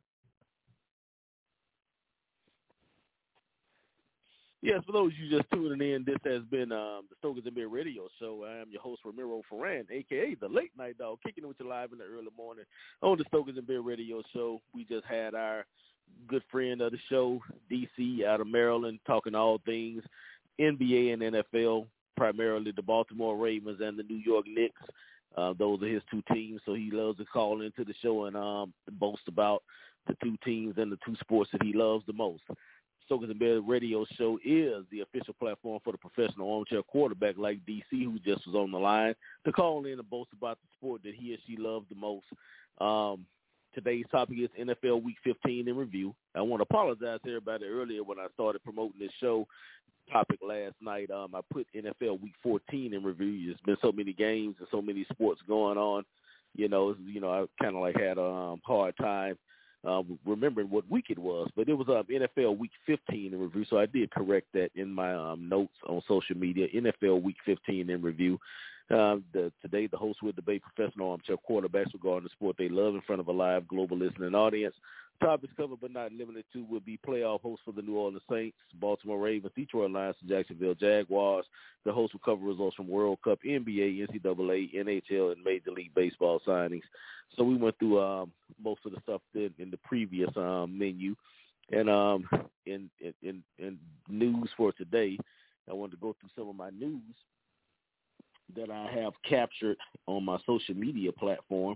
Yes, for those of you just tuning in, this has been the Stokers and Beer Radio Show. I am your host, Ramiro Ferran, a.k.a. the Late Night Dog, kicking it with you live in the early morning on the Stokers and Beer Radio Show. We just had our good friend of the show, DC, out of Maryland, talking all things NBA and NFL, primarily the Baltimore Ravens and the New York Knicks. Those are his two teams, so he loves to call into the show and boast about the two teams and the two sports that he loves the most. Stokers and Bear Radio Show is the official platform for the professional armchair quarterback like DC, who just was on the line, to call in and boast about the sport that he or she loves the most. Today's topic is NFL Week 15 in review. I want to apologize to everybody earlier when I started promoting this show topic last night. I put NFL Week 14 in review. There's been so many games and so many sports going on. I kind of had a hard time remembering what week it was, but it was NFL Week 15 in review, so I did correct that in my notes on social media. NFL Week 15 in review. Today, the host will debate professional armchair quarterbacks regarding the sport they love in front of a live global listening audience. Topics covered but not limited to will be playoff hosts for the New Orleans Saints, Baltimore Ravens, Detroit Lions, and Jacksonville Jaguars. The host will cover results from World Cup, NBA, NCAA, NHL, and Major League Baseball signings. So we went through most of the stuff in the previous menu. And in news for today, I wanted to go through some of my news that I have captured on my social media platform.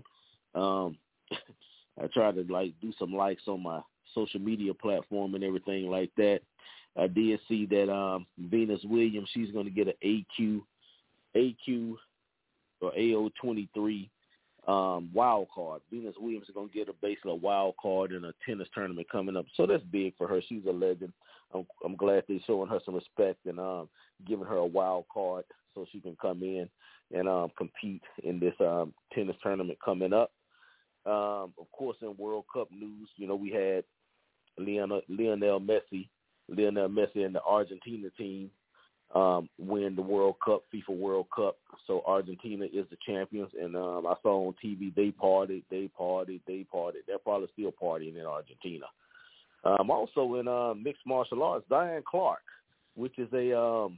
I try to do some likes on my social media platform and everything like that. I did see that Venus Williams, she's going to get an AQ or AO23 wild card. Venus Williams is going to get basically a wild card in a tennis tournament coming up. So that's big for her. She's a legend. I'm glad they're showing her some respect and giving her a wild card so she can come in and compete in this tennis tournament coming up. Of course, in World Cup news, we had Lionel Messi and the Argentina team win the World Cup, FIFA World Cup. So Argentina is the champions, and I saw on TV they partied. They're probably still partying in Argentina. Also in mixed martial arts, Diane Clark, which is a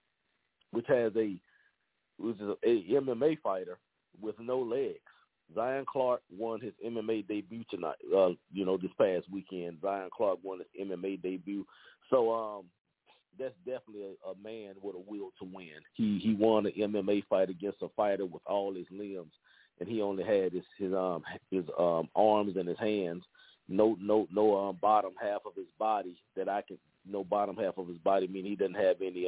MMA fighter with no legs. Zion Clark won his MMA debut tonight, this past weekend. Zion Clark won his MMA debut. So that's definitely a man with a will to win. He won an MMA fight against a fighter with all his limbs. and he only had his arms and his hands. No bottom half of his body that I can. No bottom half of his body, meaning he doesn't have any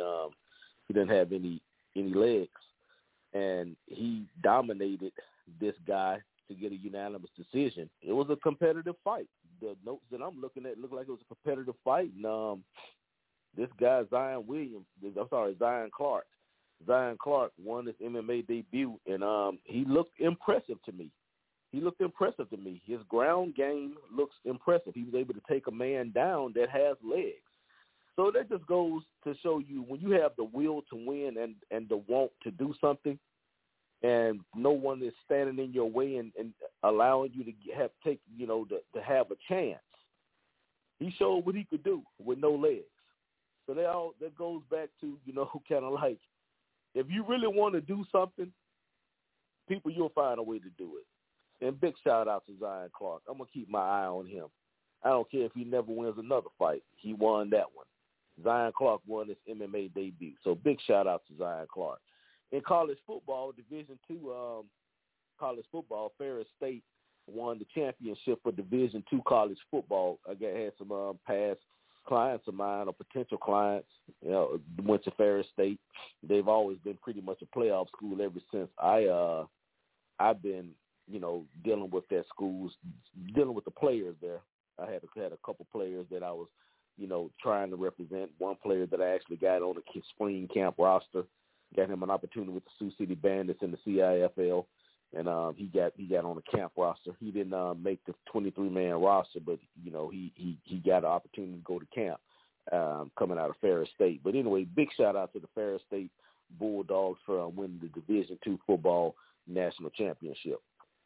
legs, and he dominated this guy to get a unanimous decision. It was a competitive fight. The notes that I'm looking at look like it was a competitive fight, and this guy Zion Clark. Zion Clark won his MMA debut, and he looked impressive to me. His ground game looks impressive. He was able to take a man down that has legs. So that just goes to show you when you have the will to win and the want to do something, and no one is standing in your way and allowing you to have a chance. He showed what he could do with no legs. So that goes back to, kind of like, if you really want to do something, people, you'll find a way to do it. And big shout out to Zion Clark. I'm going to keep my eye on him. I don't care if he never wins another fight. He won that one. Zion Clark won his MMA debut. So big shout out to Zion Clark. In college football, Division II college football, Ferris State won the championship for Division II college football. I had some past clients of mine or potential clients, went to Ferris State. They've always been pretty much a playoff school ever since I've been, dealing with that schools, dealing with the players there. I had a couple players that I was, trying to represent. One player that I actually got on the spring camp roster, got him an opportunity with the Sioux City Bandits in the CIFL, and he got on the camp roster. He didn't make the 23-man roster, but he got an opportunity to go to camp coming out of Ferris State. But anyway, big shout out to the Ferris State Bulldogs for winning the Division II football national championship.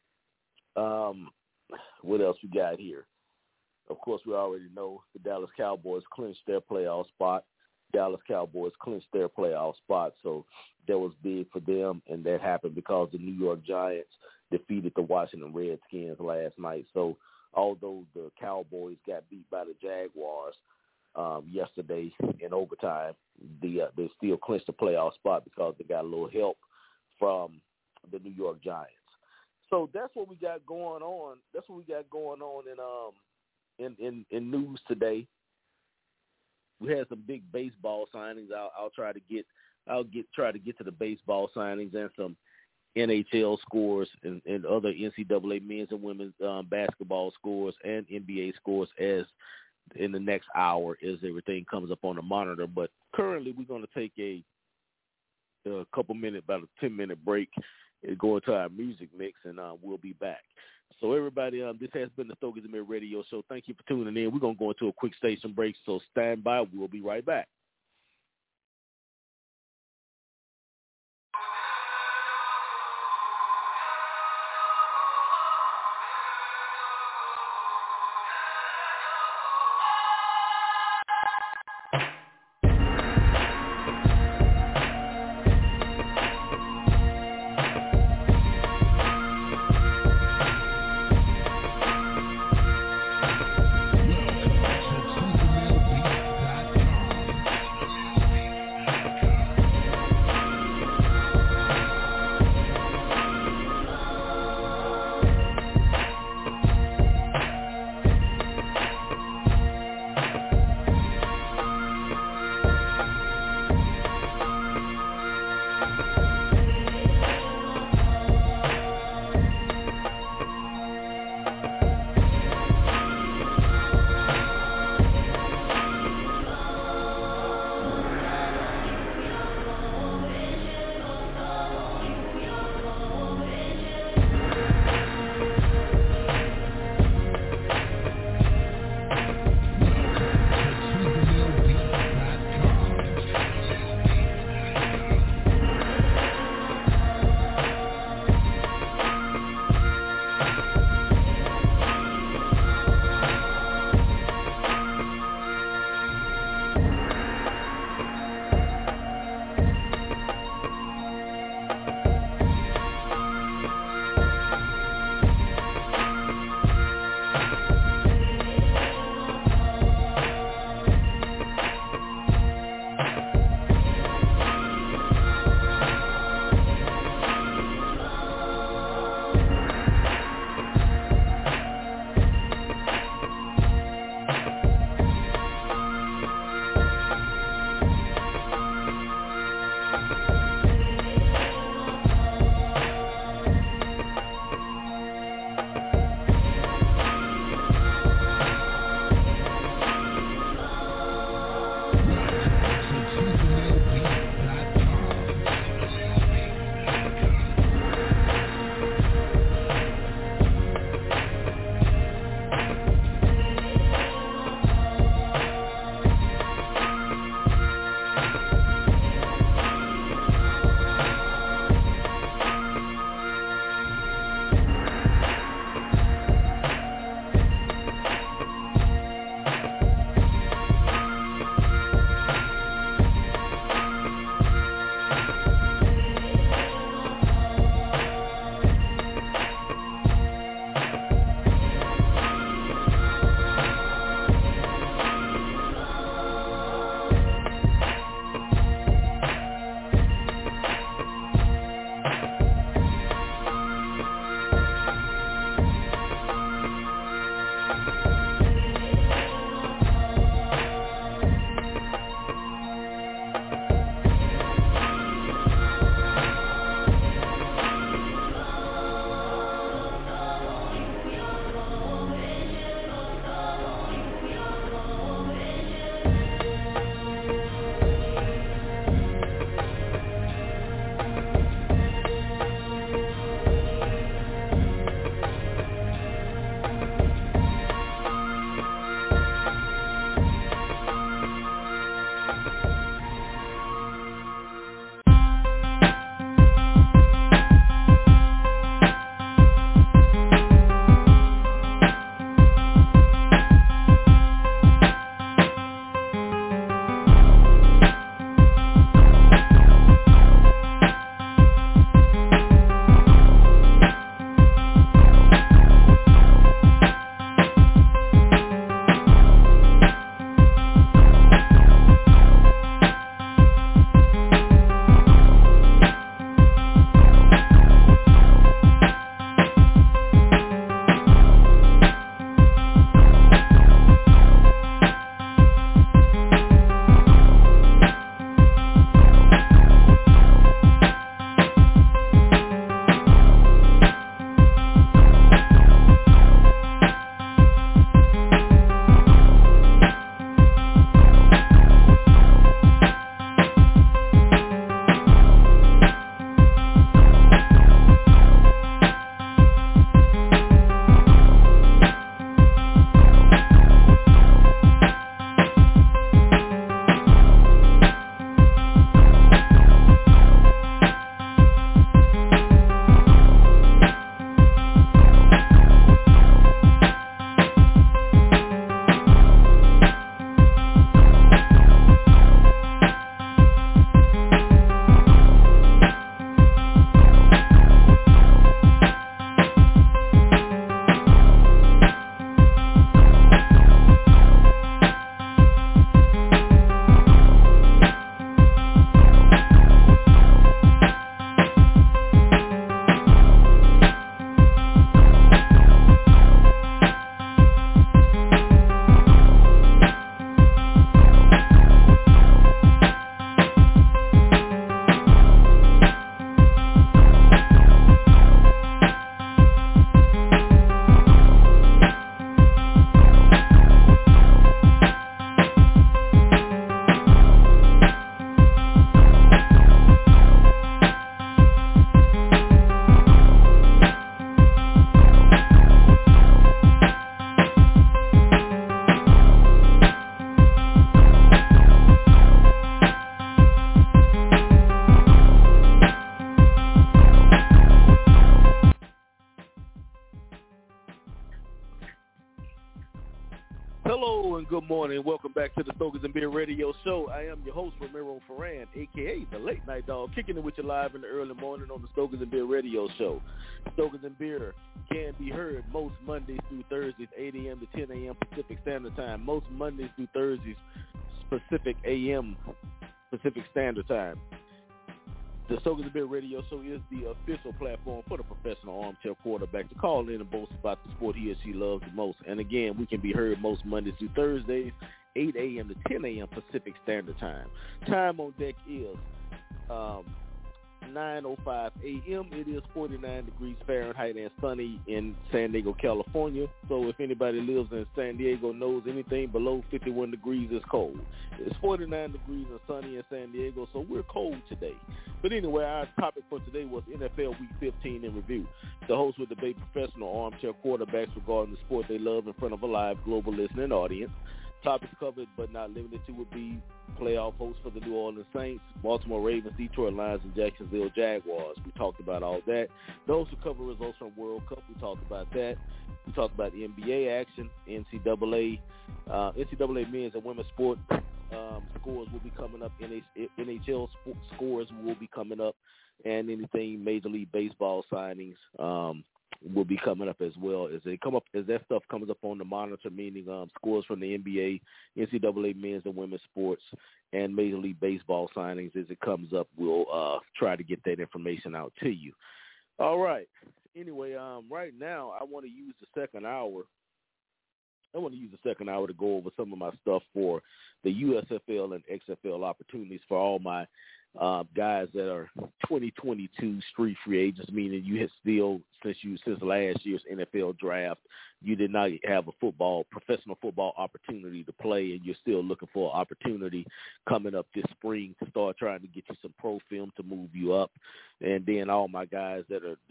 What else we got here? Of course, we already know the Dallas Cowboys clinched their playoff spot. So that was big for them, and that happened because the New York Giants defeated the Washington Redskins last night. So although the Cowboys got beat by the Jaguars yesterday in overtime, they still clinched the playoff spot because they got a little help from the New York Giants. So that's what we got going on. In news today. We had some big baseball signings. I'll try to get to the baseball signings and some NHL scores and other NCAA men's and women's basketball scores and NBA scores as in the next hour as everything comes up on the monitor. But currently, we're going to take a couple minute, about a 10-minute break, and go into our music mix, and we'll be back. So everybody, this has been the Stogie Zamir Radio Show. Thank you for tuning in. We're going to go into a quick station break, so stand by. We'll be right back. Hello and good morning. Welcome back to the Stokers and Beer Radio Show. I am your host, Ramiro Ferran, a.k.a. the Late Night Dog, kicking it with you live in the early morning on the Stokers and Beer Radio Show. Stokers and Beer can be heard most Mondays through Thursdays, 8 a.m. to 10 a.m. Pacific Standard Time. Most Mondays through Thursdays, Pacific a.m. Pacific Standard Time. The Stokers and Beer Radio Show is the official platform for the professional armchair quarterback to call in and boast about the sport he or she loves the most. And again, we can be heard most Mondays through Thursdays, 8 a.m. to 10 a.m. Pacific Standard Time. Time on deck is 9:05 a.m. It is 49 degrees Fahrenheit and sunny in San Diego, California. So if anybody lives in San Diego knows anything below 51 degrees is cold. It's 49 degrees and sunny in San Diego, so we're cold today. But anyway, our topic for today was NFL Week 15 in review. The hosts will debate professional armchair quarterbacks regarding the sport they love in front of a live global listening audience. Topics covered but not limited to would be playoff hosts for the New Orleans Saints, Baltimore Ravens, Detroit Lions, and Jacksonville Jaguars. We talked about all that. Those who cover results from World Cup, we talked about that. We talked about the NBA action, NCAA men's and women's sport scores will be coming up. NHL scores will be coming up, and anything Major League Baseball signings will be coming up as well. As that stuff comes up on the monitor, meaning scores from the NBA, NCAA men's and women's sports, and Major League Baseball signings. As it comes up, we'll try to get that information out to you. All right. Anyway, right now I want to use the second hour. To go over some of my stuff for the USFL and XFL opportunities for all my guys that are 2022 street free agents, meaning you have still, since last year's NFL draft, you did not have a professional football opportunity to play, and you're still looking for an opportunity coming up this spring to start trying to get you some pro film to move you up. And then all my guys that are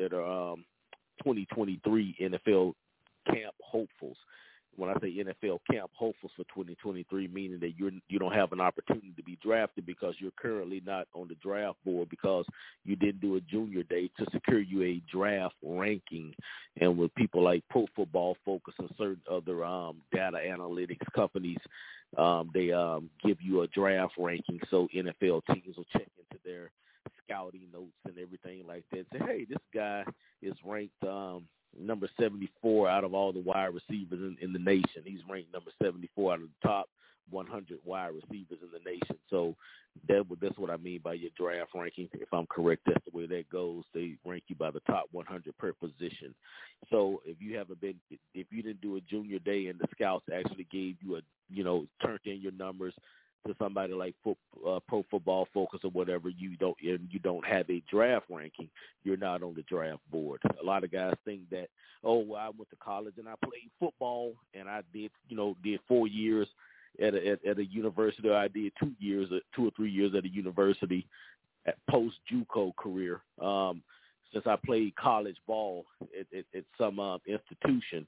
2023 NFL camp hopefuls. When I say NFL camp hopefuls for 2023, meaning that you don't have an opportunity to be drafted because you're currently not on the draft board because you didn't do a junior day to secure you a draft ranking. And with people like Pro Football Focus and certain other data analytics companies, they give you a draft ranking so NFL teams will check into their scouting notes and everything like that. Say, hey, this guy is ranked number 74 out of all the wide receivers in the nation. He's ranked number 74 out of the top 100 wide receivers in the nation. So that's what I mean by your draft ranking. If I'm correct, that's the way that goes. They rank you by the top 100 per position. So if you didn't do a junior day and the scouts actually gave you turned in your numbers to somebody like Pro Football Focus or whatever, you don't have a draft ranking, you're not on the draft board. A lot of guys think that, I went to college and I played football and I did 4 years at a university, or I did 2 or 3 years at a university at post JUCO career. Since I played college ball at some institution,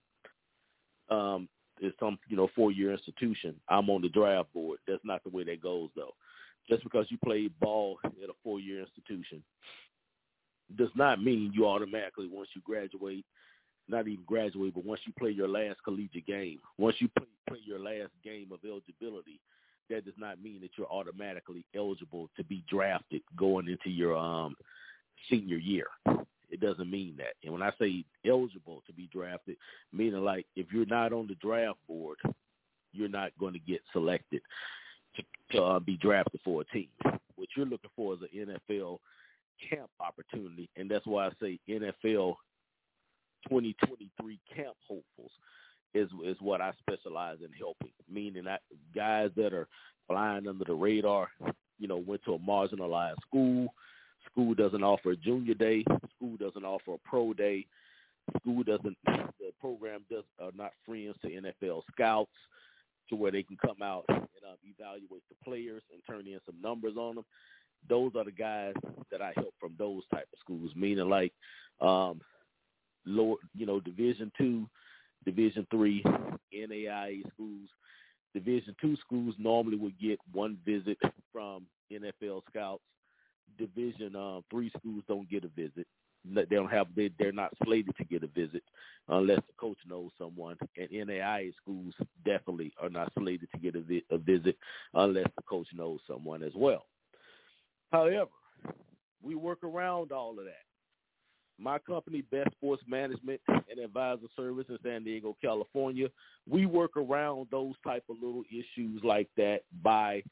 is some 4-year institution, I'm on the draft board. That's not the way that goes, though. Just because you played ball at a 4-year institution does not mean you automatically, once you graduate, not even graduate, but once you play your last collegiate game, once you play your last game of eligibility, that does not mean that you're automatically eligible to be drafted going into your senior year. It doesn't mean that. And when I say eligible to be drafted, meaning like if you're not on the draft board, you're not going to get selected to be drafted for a team. What you're looking for is an NFL camp opportunity, and that's why I say NFL 2023 camp hopefuls is what I specialize in helping, meaning that guys that are flying under the radar, went to a marginalized school. School doesn't offer a junior day. School doesn't offer a pro day. The program are not friends to NFL scouts to where they can come out and evaluate the players and turn in some numbers on them. Those are the guys that I help from those type of schools, meaning like lower, Division II, Division III, NAIA schools. Division II schools normally would get one visit from NFL scouts. Division III schools don't get a visit. They're not slated to get a visit unless the coach knows someone. And NAIA schools definitely are not slated to get a visit unless the coach knows someone as well. However, we work around all of that. My company, Best Sports Management and Advisor Service in San Diego, California, we work around those type of little issues like that by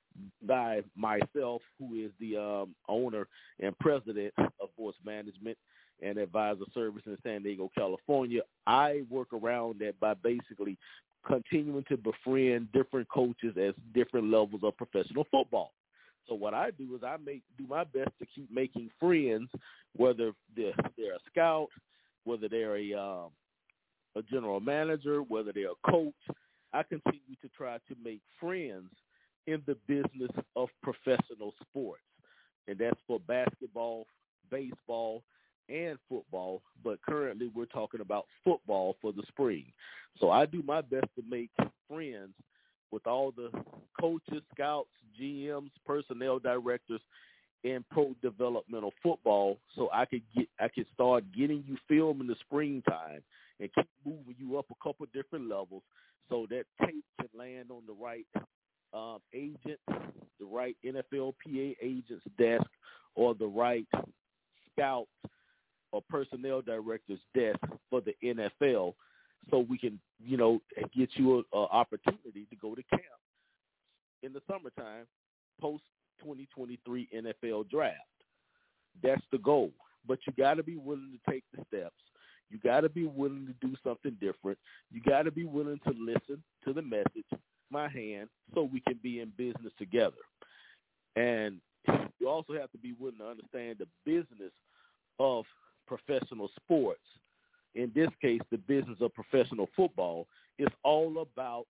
myself, who is the owner and president of Sports Management and Advisor Service in San Diego, California. I work around that by basically continuing to befriend different coaches at different levels of professional football. So what I do is do my best to keep making friends, whether they're a scout, whether they're a general manager, whether they're a coach. I continue to try to make friends in the business of professional sports, and that's for basketball, baseball, and football. But currently we're talking about football for the spring. So I do my best to make friends with all the coaches, scouts, GMs, personnel directors in pro developmental football, so I could start getting you film in the springtime and keep moving you up a couple different levels, so that tape can land on the right agent, the right NFLPA agent's desk, or the right scout or personnel director's desk for the NFL, so we can, get you an opportunity to go to camp in the summertime post-2023 NFL draft. That's the goal. But you got to be willing to take the steps. You got to be willing to do something different. You got to be willing to listen to the message, my hand, so we can be in business together. And you also have to be willing to understand the business of professional sports. In this case, the business of professional football is all about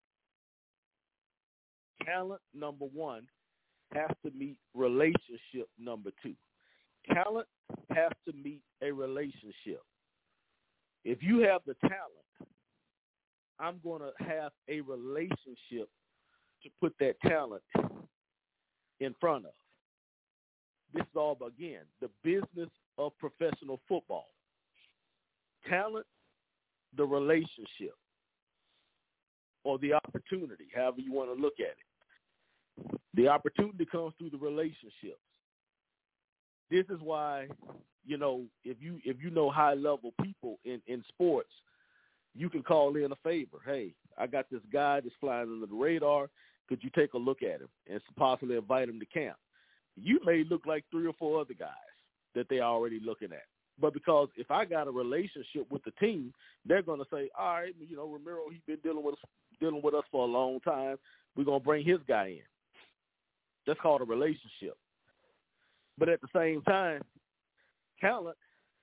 talent, number one, has to meet relationship, number two. Talent has to meet a relationship. If you have the talent, I'm going to have a relationship to put that talent in front of. This is all, again, the business of professional football. Talent, the relationship, or the opportunity, however you want to look at it. The opportunity comes through the relationships. This is why, if you know high-level people in sports, you can call in a favor. Hey, I got this guy that's flying under the radar. Could you take a look at him and possibly invite him to camp? You may look like 3 or 4 other guys that they're already looking at. But because if I got a relationship with the team, they're going to say, all right, Ramiro, he's been dealing with us for a long time. We're going to bring his guy in. That's called a relationship. But at the same time, talent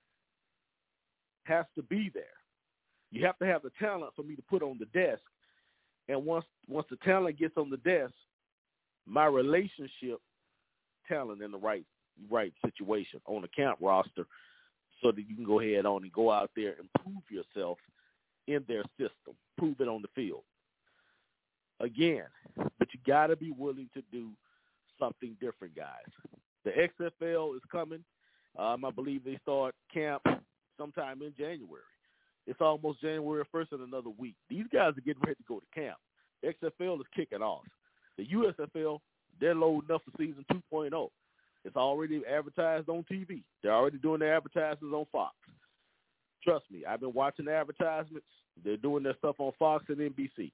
has to be there. You have to have the talent for me to put on the desk. And once the talent gets on the desk, my relationship talent in the right situation on the camp roster, so that you can go ahead on and go out there and prove yourself in their system, prove it on the field. Again, but you got to be willing to do something different, guys. The XFL is coming. I believe they start camp sometime in January. It's almost January 1st in another week. These guys are getting ready to go to camp. The XFL is kicking off. The USFL, they're loading up for season 2.0. It's already advertised on TV. They're already doing their advertisements on Fox. Trust me, I've been watching the advertisements. They're doing their stuff on Fox and NBC.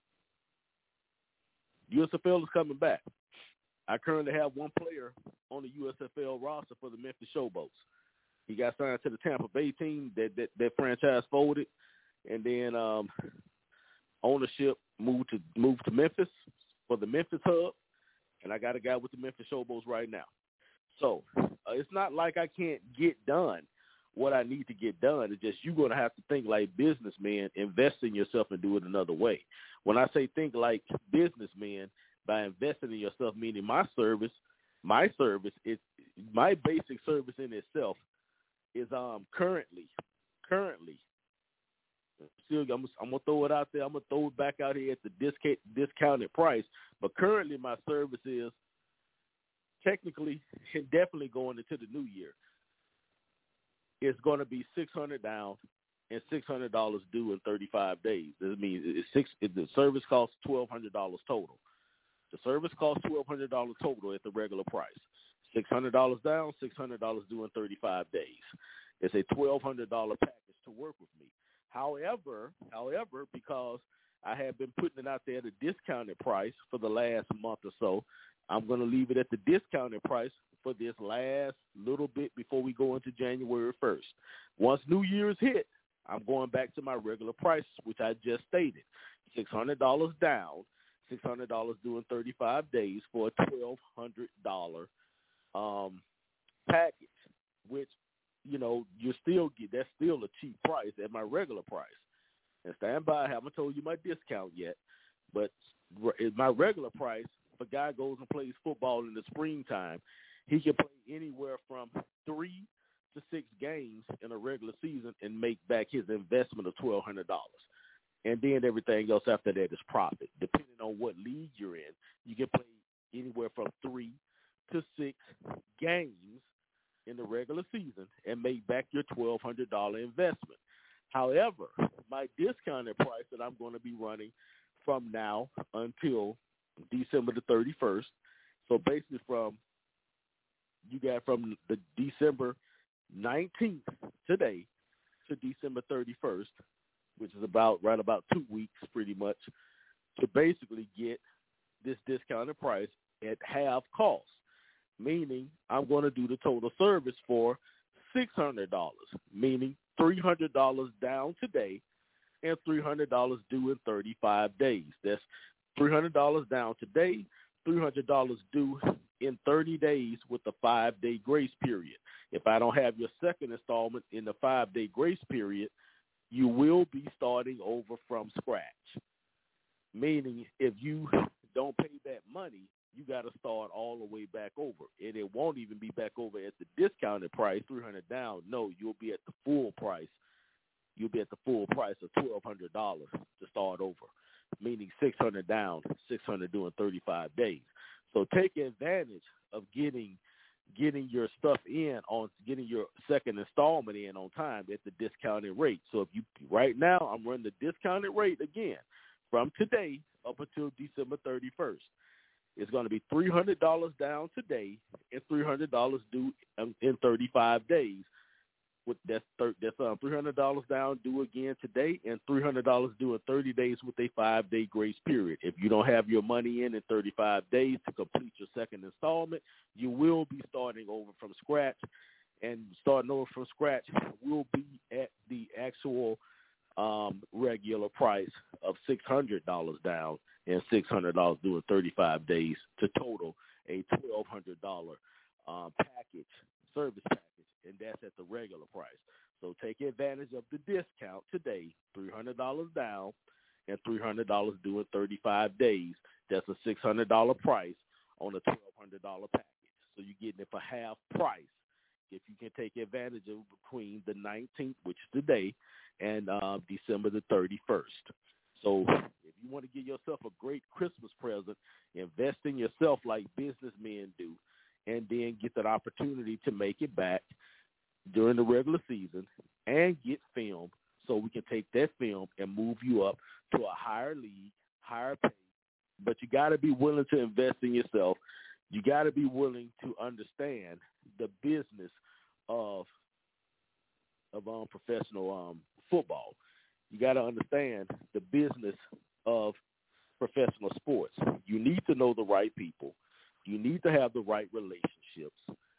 USFL is coming back. I currently have one player on the USFL roster for the Memphis Showboats. He got signed to the Tampa Bay team. That franchise folded, and then ownership moved to Memphis for the Memphis hub, and I got a guy with the Memphis Showboats right now. So it's not like I can't get done what I need to get done. It's just you're going to have to think like businessmen, invest in yourself, and do it another way. When I say think like businessmen, by investing in yourself, meaning my service is my basic service in itself is currently. Still, I'm gonna throw it out there. I'm gonna throw it back out here at the discounted price. But currently, my service is technically and definitely going into the new year. it's going to be $600 down and $600 due in 35 days. That means the service costs $1,200 total. The service costs $1,200 total at the regular price. $600 down, $600 due in 35 days. It's a $1,200 package to work with me. However, because I have been putting it out there at a discounted price for the last month or so, I'm going to leave it at the discounted price for this last little bit before we go into January 1st. Once New Year's hit, I'm going back to my regular price, which I just stated. $600 down, $600 due in 35 days for a $1,200 package, which, you know, you still get. That's still a cheap price at my regular price. And stand by, I haven't told you my discount yet, but my regular price, if a guy goes and plays football in the springtime, he can play anywhere from 3 to 6 games in a regular season and make back his investment of $1,200. And then everything else after that is profit. Depending on what league you're in, you can play anywhere from 3 to 6 games in the regular season and make back your $1,200 investment. However, my discounted price that I'm going to be running from now until December the 31st, so basically from the December 19th today to December 31st, which is about 2 weeks pretty much, to basically get this discounted price at half cost, meaning I'm going to do the total service for $600, meaning $300 down today and $300 due in 35 days. That's $300 down today, $300 due in 30 days with a 5-day grace period. If I don't have your second installment in the 5-day grace period, you will be starting over from scratch, meaning if you don't pay that money, you got to start all the way back over. And it won't even be back over at the discounted price, $300 down. No, you'll be at the full price. You'll be at the full price of $1,200 to start over, meaning $600 down, $600 due in 35 days. So take advantage of getting your stuff getting your second installment in on time at the discounted rate. So if you right now, I'm running the discounted rate again from today up until December 31st. It's going to be $300 down today and $300 due in 35 days. That's $300 down due again today and $300 due in 30 days with a 5-day grace period. If you don't have your money in 35 days to complete your second installment, you will be starting over from scratch. And starting over from scratch will be at the actual regular price of $600 down and $600 due in 35 days to total a $1,200 service package, and that's at the regular price. So take advantage of the discount today, $300 down and $300 due in 35 days. That's a $600 price on a $1,200 package. So you're getting it for half price if you can take advantage of between the 19th, which is today, and December the 31st. So if you want to give yourself a great Christmas present, invest in yourself like businessmen do, and then get that opportunity to make it back during the regular season and get film so we can take that film and move you up to a higher league, higher pay. But you got to be willing to invest in yourself. You got to be willing to understand the business of professional football. You got to understand the business of professional sports. You need to know the right people. You need to have the right relationships.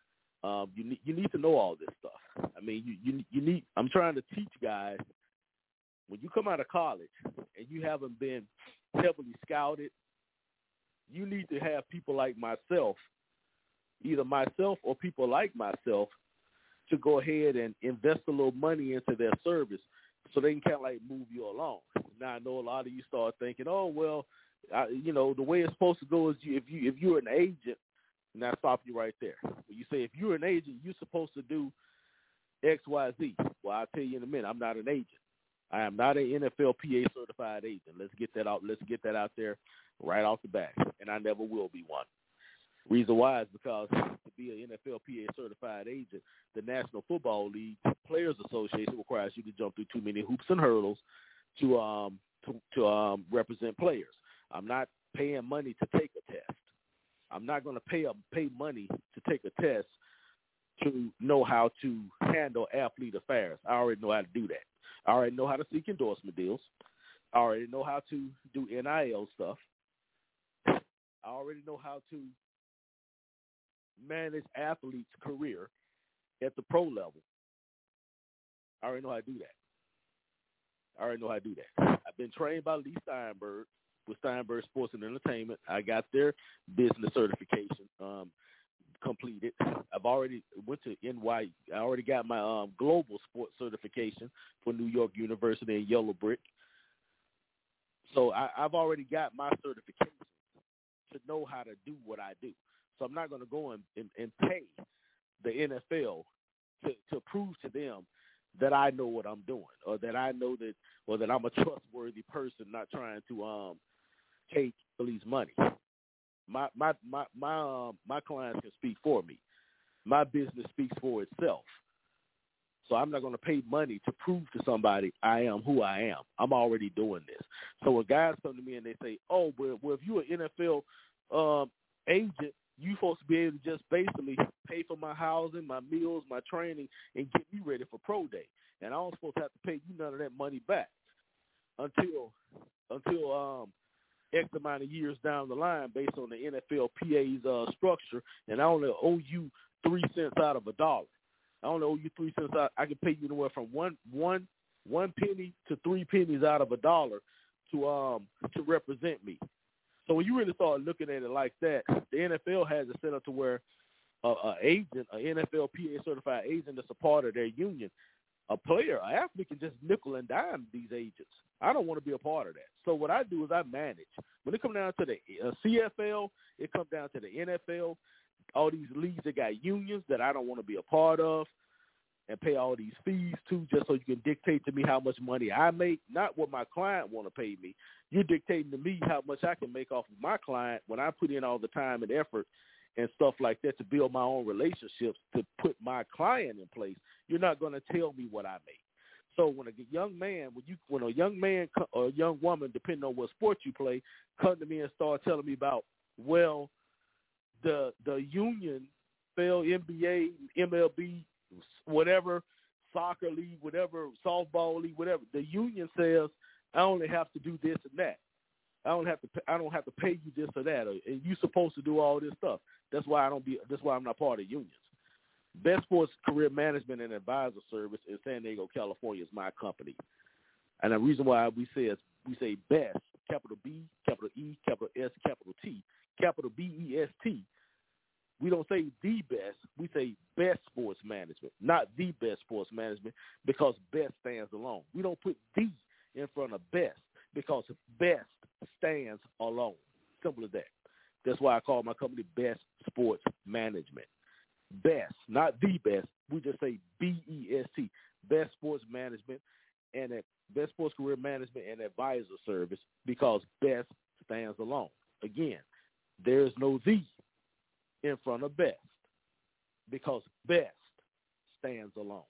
You need to know all this stuff. I mean, you need. I'm trying to teach guys, when you come out of college and you haven't been heavily scouted, you need to have people like myself, either myself or people like myself, to go ahead and invest a little money into their service so they can kind of like move you along. Now I know a lot of you start thinking, oh well, the way it's supposed to go is if you're an agent. And I stop you right there. You say if you're an agent, you're supposed to do X, Y, Z. Well, I'll tell you in a minute. I'm not an agent. I am not an NFLPA certified agent. Let's get that out. Let's get that out there right off the bat. And I never will be one. Reason why is because to be an NFLPA certified agent, the National Football League Players Association requires you to jump through too many hoops and hurdles to represent players. I'm not paying money to take a test. I'm not going to pay money to take a test to know how to handle athlete affairs. I already know how to do that. I already know how to seek endorsement deals. I already know how to do NIL stuff. I already know how to manage athletes' career at the pro level. I already know how to do that. I've been trained by Lee Steinberg with Steinberg Sports and Entertainment. I got their business certification completed. I've already went to NY. I already got my global sports certification for New York University in Yellow Brick. So I've already got my certification to know how to do what I do. So I'm not going to go and pay the NFL to prove to them that I know what I'm doing, or that I know that, or that I'm a trustworthy person, not trying to take police money. My clients can speak for me. My business speaks for itself. So I'm not going to pay money to prove to somebody I am who I am. I'm already doing this. So when guys come to me and they say, "Oh, well, if you're an NFL agent, you supposed to be able to just basically pay for my housing, my meals, my training, and get me ready for pro day, and I don't supposed to have to pay you none of that money back until X amount of years down the line based on the NFLPA's structure, and I only owe you 3 cents out of $1. I only owe you 3 cents out. I can pay you anywhere from one penny to 3 pennies out of $1 to represent me." So when you really start looking at it like that, the NFL has it set up to where an NFLPA certified agent that's a part of their union, an athlete can just nickel and dime these agents. I don't want to be a part of that. So what I do is I manage. When it comes down to the CFL, it comes down to the NFL, all these leagues that got unions that I don't want to be a part of and pay all these fees to, just so you can dictate to me how much money I make, not what my client want to pay me. You're dictating to me how much I can make off of my client when I put in all the time and effort and stuff like that to build my own relationships to put my client in place. You're not going to tell me what I make. So when a young man or a young woman, depending on what sport you play, come to me and start telling me about, well, the union, NBA, MLB, whatever, soccer league, whatever, softball league, whatever, the union says I only have to do this and that. I don't have to pay you this or that, and you're supposed to do all this stuff. That's why I'm not part of unions. Best Sports Career Management and Advisor Service in San Diego, California is my company. And the reason why we say best, capital B, capital E, capital S, capital T, capital BEST. We don't say the best. We say best sports management, not the best sports management, because best stands alone. We don't put the in front of best because best stands alone. Simple as that. That's why I call my company Best Sports Management. Best, not the best. We just say BEST, Best Sports Management and Best Sports Career Management and Advisor Service, because best stands alone. Again, there is no the in front of best because best stands alone.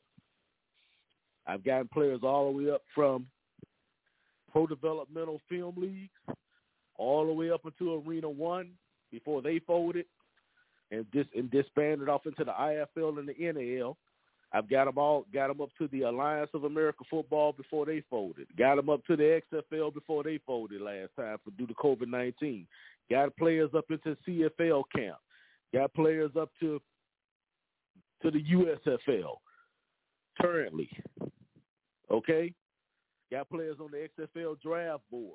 I've gotten players all the way up from pro developmental film leagues all the way up into Arena 1 before they folded and disbanded off into the IFL and the NAL. I've got them up to the Alliance of American Football before they folded. Got them up to the XFL before they folded last time due to COVID-19. Got players up into CFL camp. Got players up to the USFL currently. Okay? Got players on the XFL draft board.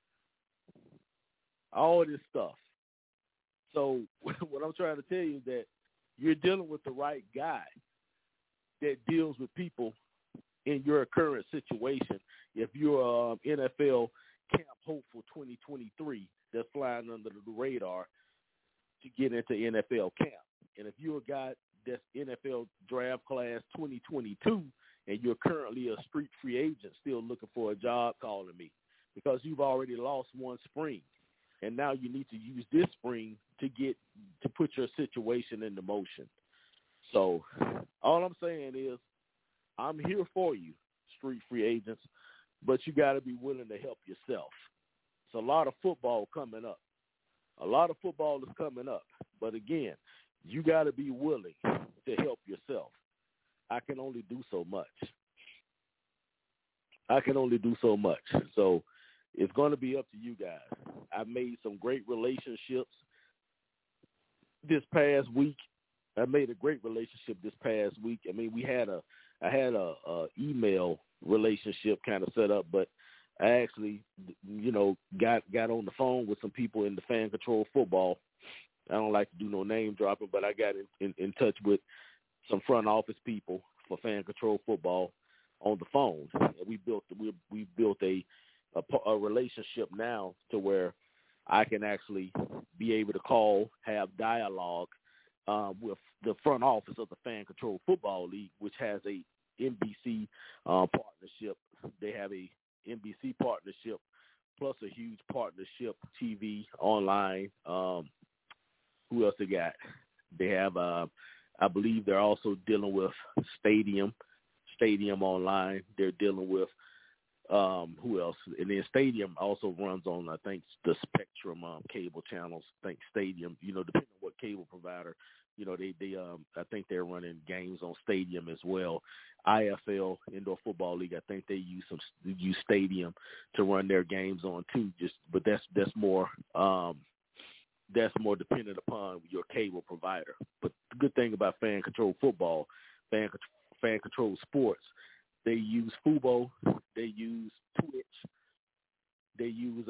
All this stuff. So what I'm trying to tell you is that you're dealing with the right guy that deals with people in your current situation. If you're an NFL camp hopeful 2023 that's flying under the radar to get into NFL camp. And if you're a guy that's NFL draft class 2022 and you're currently a street free agent still looking for a job, calling me because you've already lost one spring and now you need to use this spring to put your situation into motion. So all I'm saying is I'm here for you, street free agents, but you got to be willing to help yourself. It's a lot of football coming up. A lot of football is coming up. But, again, you got to be willing to help yourself. I can only do so much. So it's going to be up to you guys. I've made some great relationships this past week. I made a great relationship this past week. I mean, I had a email relationship kind of set up, but I actually, got on the phone with some people in the Fan Control Football. I don't like to do no name dropping, but I got in touch with some front office people for Fan Control Football on the phone. And we built a relationship now to where I can actually be able to call, have dialogue with the front office of the Fan Control Football League, which has a NBC partnership. They have a NBC partnership plus a huge partnership TV online. Who else they got? They have, I believe they're also dealing with Stadium online. They're dealing with who else? And then Stadium also runs on, I think, the Spectrum cable channels. I think Stadium, depending on what cable provider, they I think they're running games on Stadium as well. IFL, Indoor Football League, I think they use Stadium to run their games on too. But that's more dependent upon your cable provider. But the good thing about Fan Control Football, Fan Control Sports, they use Fubo, they use Twitch, they use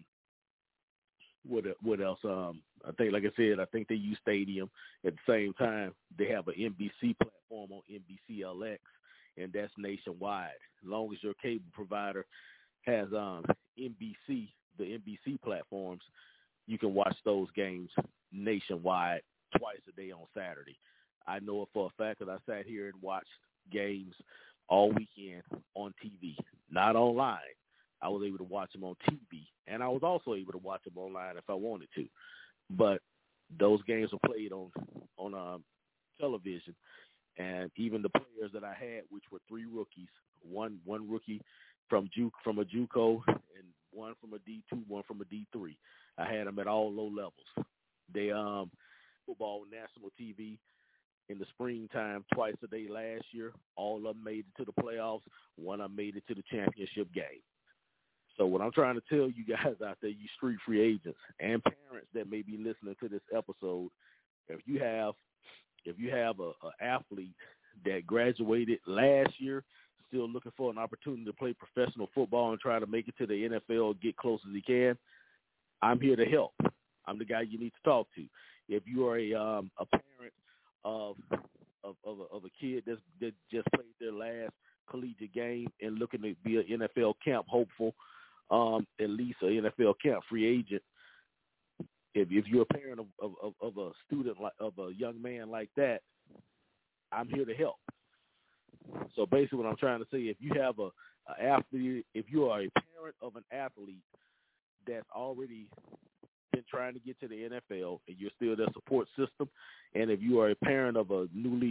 what else? I think, like I said, I think they use Stadium. At the same time, they have an NBC platform on NBCLX, and that's nationwide. As long as your cable provider has NBC, the NBC platforms, you can watch those games nationwide twice a day on Saturday. I know it for a fact because I sat here and watched games all weekend on TV, not online. I was able to watch them on TV, and I was also able to watch them online if I wanted to. But those games were played on television, and even the players that I had, which were three rookies, one rookie from a JUCO, and one from a D2, one from a D3. I had them at all low levels. They football on national TV in the springtime twice a day last year. All of them made it to the playoffs. One of them made it to the championship game. So what I'm trying to tell you guys out there, you street free agents and parents that may be listening to this episode, if you have a athlete that graduated last year, still looking for an opportunity to play professional football and try to make it to the NFL, get close as he can, I'm here to help. I'm the guy you need to talk to. If you are a parent of a kid that just played their last collegiate game and looking to be an NFL camp hopeful, at least an NFL camp free agent, if you're a parent of a student, of a young man like that, I'm here to help. So basically what I'm trying to say, if you have a athlete, if you are a parent of an athlete that's already been trying to get to the NFL and you're still their support system, and if you are a parent of a newly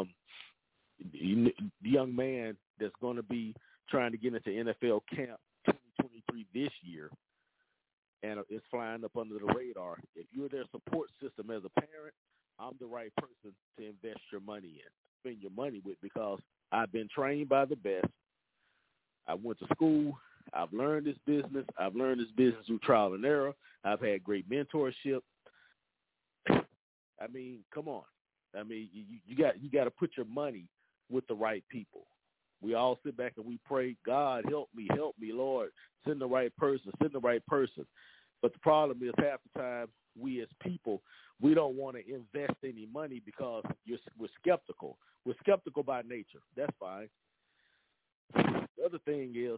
young man that's going to be trying to get into NFL camp 2023 this year, and it's flying up under the radar, if you're their support system as a parent, I'm the right person to invest your money in, spend your money with, because I've been trained by the best. I went to school. I've learned this business. I've learned this business through trial and error. I've had great mentorship. I mean, come on. I mean, you got to put your money with the right people. We all sit back and we pray, God, help me, Lord. Send the right person. But the problem is half the time we as people, we don't want to invest any money because we're skeptical. We're skeptical by nature. That's fine. The other thing is,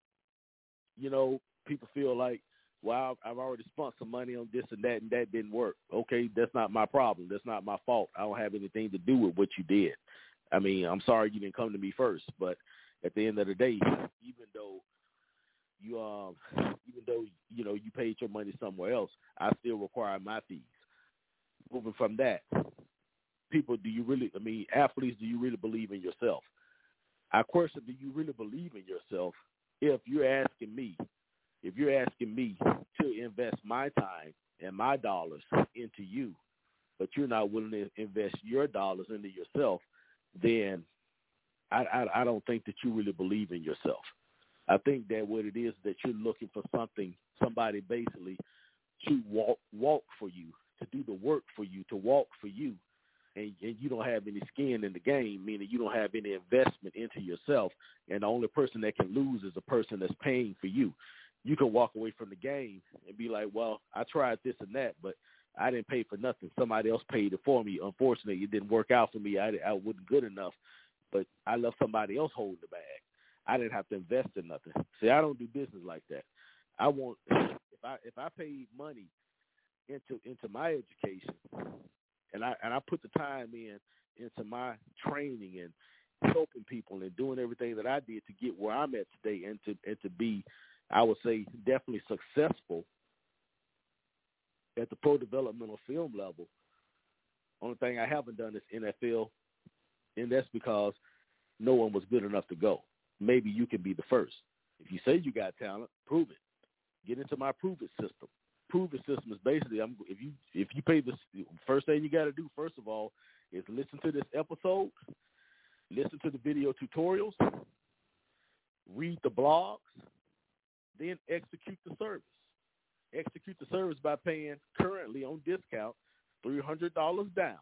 people feel like, well, I've already spent some money on this and that didn't work. Okay, that's not my problem. That's not my fault. I don't have anything to do with what you did. I mean, I'm sorry you didn't come to me first, but at the end of the day, even though even though you paid your money somewhere else, I still require my fees. Moving from that, athletes, do you really believe in yourself? I question, do you really believe in yourself if you're asking me to invest my time and my dollars into you, but you're not willing to invest your dollars into yourself, then I don't think that you really believe in yourself. I think that what it is that you're looking for somebody basically to walk for you, to do the work for you, to walk for you, and you don't have any skin in the game, meaning you don't have any investment into yourself, and the only person that can lose is the person that's paying for you. You can walk away from the game and be like, well, I tried this and that, but I didn't pay for nothing. Somebody else paid it for me. Unfortunately, it didn't work out for me. I wasn't good enough, but I left somebody else holding the bag. I didn't have to invest in nothing. See, I don't do business like that. I want, if I paid money into my education, and I put the time into my training and helping people and doing everything that I did to get where I'm at today, and to be, I would say, definitely successful at the pro developmental film level. Only thing I haven't done is NFL, and that's because no one was good enough to go. Maybe you can be the first. If you say you got talent, prove it. Get into my prove it system. Prove it system is basically, if you pay this, first thing you got to do, first of all, is listen to this episode, listen to the video tutorials, read the blogs, then execute the service. Execute the service by paying currently on discount $300 down,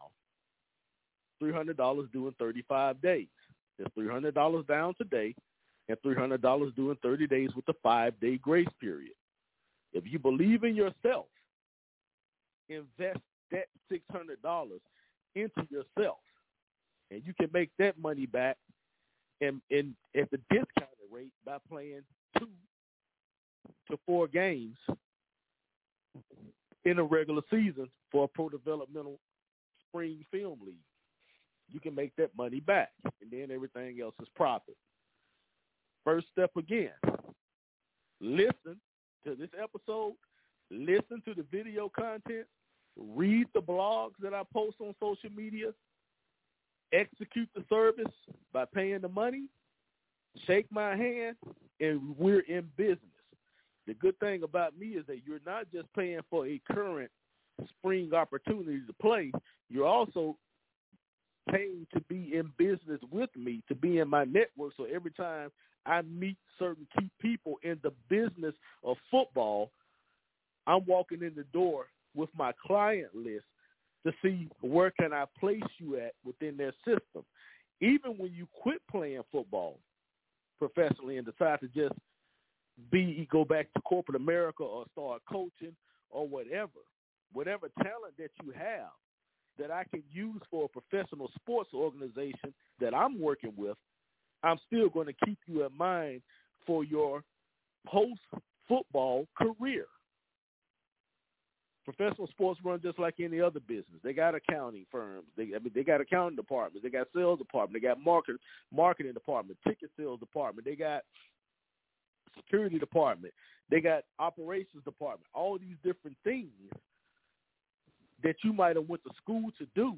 $300 due in 35 days. It's $300 down today and $300 due in 30 days with a 5-day grace period. If you believe in yourself, invest that $600 into yourself, and you can make that money back at the discounted rate by playing 2 to 4 games in a regular season for a pro developmental spring film league. You can make that money back, and then everything else is profit. First step again, listen to this episode, listen to the video content, read the blogs that I post on social media, execute the service by paying the money, shake my hand, and we're in business. The good thing about me is that you're not just paying for a current spring opportunity to play, you're also paying to be in business with me, to be in my network. So every time I meet certain key people in the business of football, I'm walking in the door with my client list to see where can I place you at within their system. Even when you quit playing football professionally and decide to just go back to corporate America or start coaching or whatever talent that you have that I can use for a professional sports organization that I'm working with, I'm still going to keep you in mind for your post-football career. Professional sports run just like any other business. They got accounting firms. They got accounting departments. They got sales department. They got marketing department, ticket sales department. They got security department. They got operations department. All these different things that you might have went to school to do,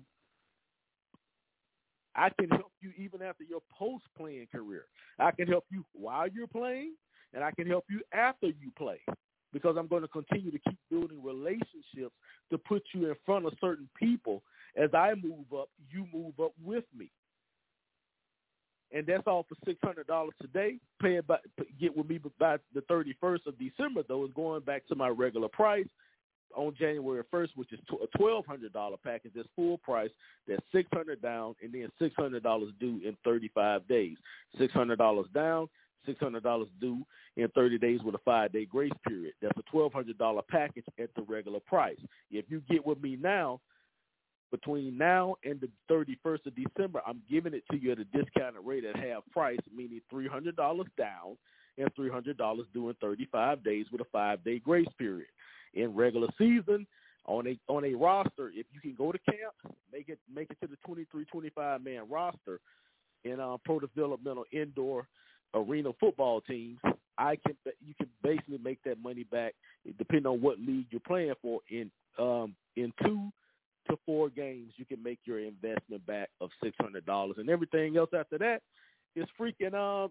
I can help you even after your post-playing career. I can help you while you're playing, and I can help you after you play, because I'm going to continue to keep building relationships to put you in front of certain people. As I move up, you move up with me. And that's all for $600 today. Get with me by the 31st of December, though. It's going back to my regular price on January 1st, which is a $1,200 package. That's full price. That's $600 down, and then $600 due in 35 days. $600 down, $600 due in 30 days with a 5-day grace period. That's a $1,200 package at the regular price. If you get with me now, between now and the 31st of December, I'm giving it to you at a discounted rate at half price, meaning $300 down and $300 due in 35 days with a 5-day grace period. In regular season, on a roster, if you can go to camp, make it to the 23, 25-man roster in pro developmental indoor arena football teams, you can basically make that money back depending on what league you're playing for. In 2 to 4 games, you can make your investment back of $600, and everything else after that is freaking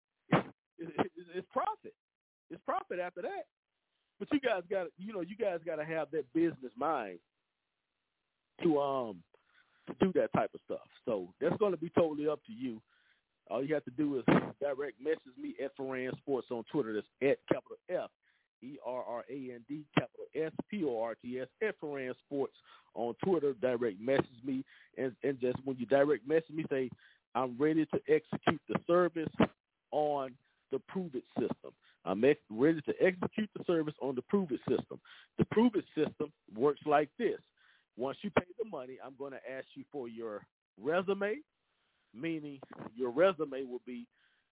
it's profit. It's profit after that. But you guys got to have that business mind to do that type of stuff. So that's going to be totally up to you. All you have to do is direct message me at Ferrand Sports on Twitter. That's at capital F ERRAND capital SPORTS at Ferrand Sports on Twitter. Direct message me and just when you direct message me, say I'm ready to execute the service on the Prove It system. I'm ready to execute the service on the Prove It system. The Prove It system works like this. Once you pay the money, I'm going to ask you for your resume, meaning your resume will be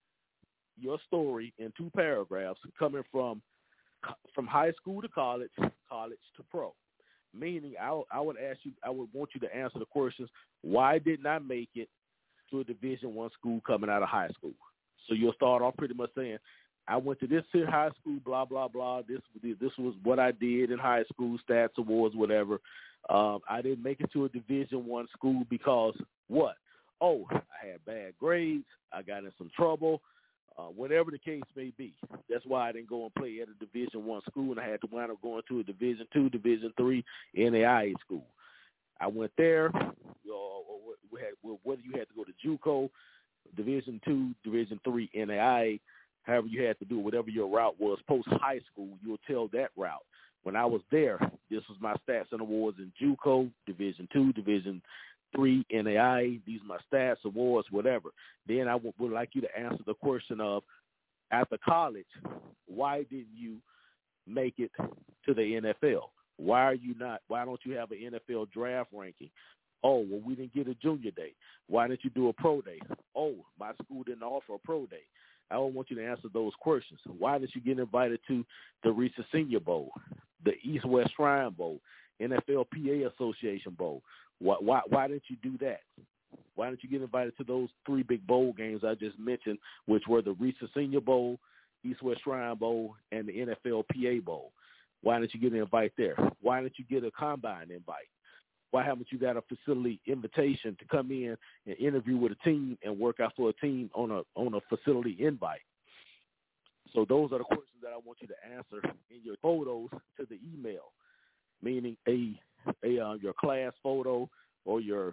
your story in 2 paragraphs coming from high school to college, college to pro. Meaning I would want you to answer the questions, why didn't I make it to a Division I school coming out of high school? So you'll start off pretty much saying, I went to this high school, blah, blah, blah. This was what I did in high school, stats, awards, whatever. I didn't make it to a Division I school because what? Oh, I had bad grades. I got in some trouble. Whatever the case may be. That's why I didn't go and play at a Division I school, and I had to wind up going to a Division II, Division III NAIA school. I went there. Whether you had to go to JUCO, Division II, Division III NAIA, however you had to do, whatever your route was post-high school, you'll tell that route. When I was there, this was my stats and awards in JUCO, Division II, Division III NAIA. These are my stats, awards, whatever. Then I would like you to answer the question of, after college, why didn't you make it to the NFL? Why don't you have an NFL draft ranking? Oh, well, we didn't get a junior day. Why didn't you do a pro day? Oh, my school didn't offer a pro day. I don't want you to answer those questions. Why didn't you get invited to the Reese's Senior Bowl, the East-West Shrine Bowl, NFLPA Association Bowl? Why didn't you do that? Why didn't you get invited to those 3 big bowl games I just mentioned, which were the Reese's Senior Bowl, East-West Shrine Bowl, and the NFLPA Bowl? Why didn't you get an invite there? Why didn't you get a combine invite? Why haven't you got a facility invitation to come in and interview with a team and work out for a team on a facility invite? So those are the questions that I want you to answer in your photos to the email, meaning your class photo or your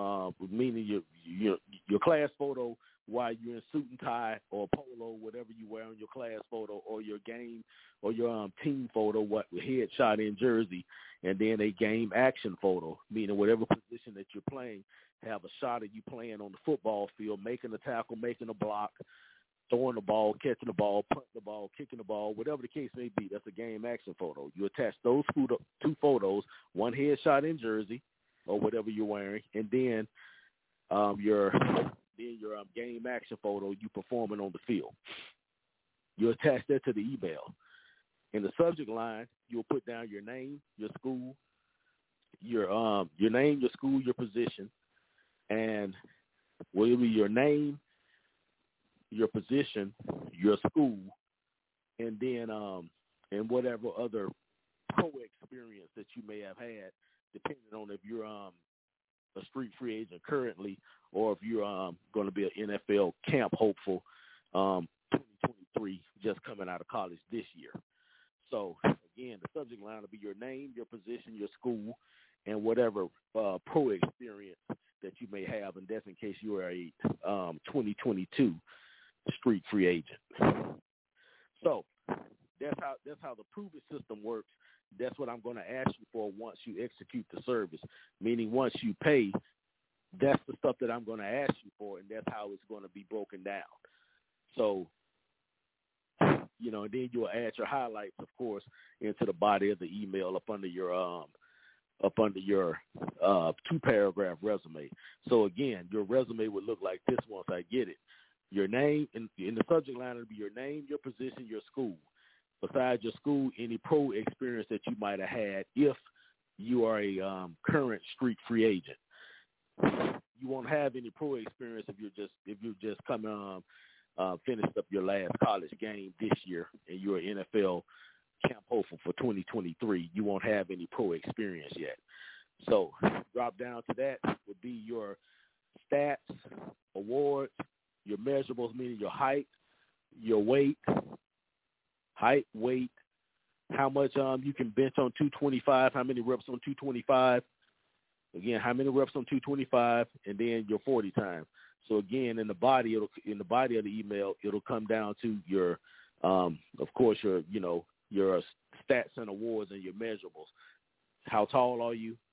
class photo while you're in suit and tie or polo, whatever you wear on your class photo, or your game or your team photo, headshot in jersey, and then a game action photo, meaning whatever position that you're playing, have a shot of you playing on the football field, making a tackle, making a block, throwing the ball, catching the ball, punting the ball, kicking the ball, whatever the case may be. That's a game action photo. You attach those 2 photos, one headshot in jersey or whatever you're wearing, and then your game action photo you performing on the field. You attach that to the email. In the subject line, you'll put down your name, your school, your name, your school, your position, and will be your name, your position, your school, and then and whatever other pro experience that you may have had, depending on if you're a street free agent currently or if you're going to be an NFL camp hopeful 2023, just coming out of college this year. So, again, the subject line will be your name, your position, your school, and whatever pro experience that you may have, and that's in case you are a 2022 street free agent. So that's how the Prove It system works. That's what I'm going to ask you for once you execute the service, meaning once you pay, that's the stuff that I'm going to ask you for, and that's how it's going to be broken down. So, and then you'll add your highlights, of course, into the body of the email up under your 2-paragraph resume. So again, your resume would look like this once I get it. Your name, in the subject line, it'll be your name, your position, your school. Besides your school, any pro experience that you might have had if you are a current street free agent. You won't have any pro experience if you're just coming finished up your last college game this year and you're an NFL camp hopeful for 2023, you won't have any pro experience yet. So drop down to that would be your stats, awards, your measurables, meaning your height, your weight, how much you can bench on 225, how many reps on 225, again, how many reps on 225, and then your 40 time. So again, in the body of the email, it'll come down to your, of course, your stats and awards and your measurables. How tall are you?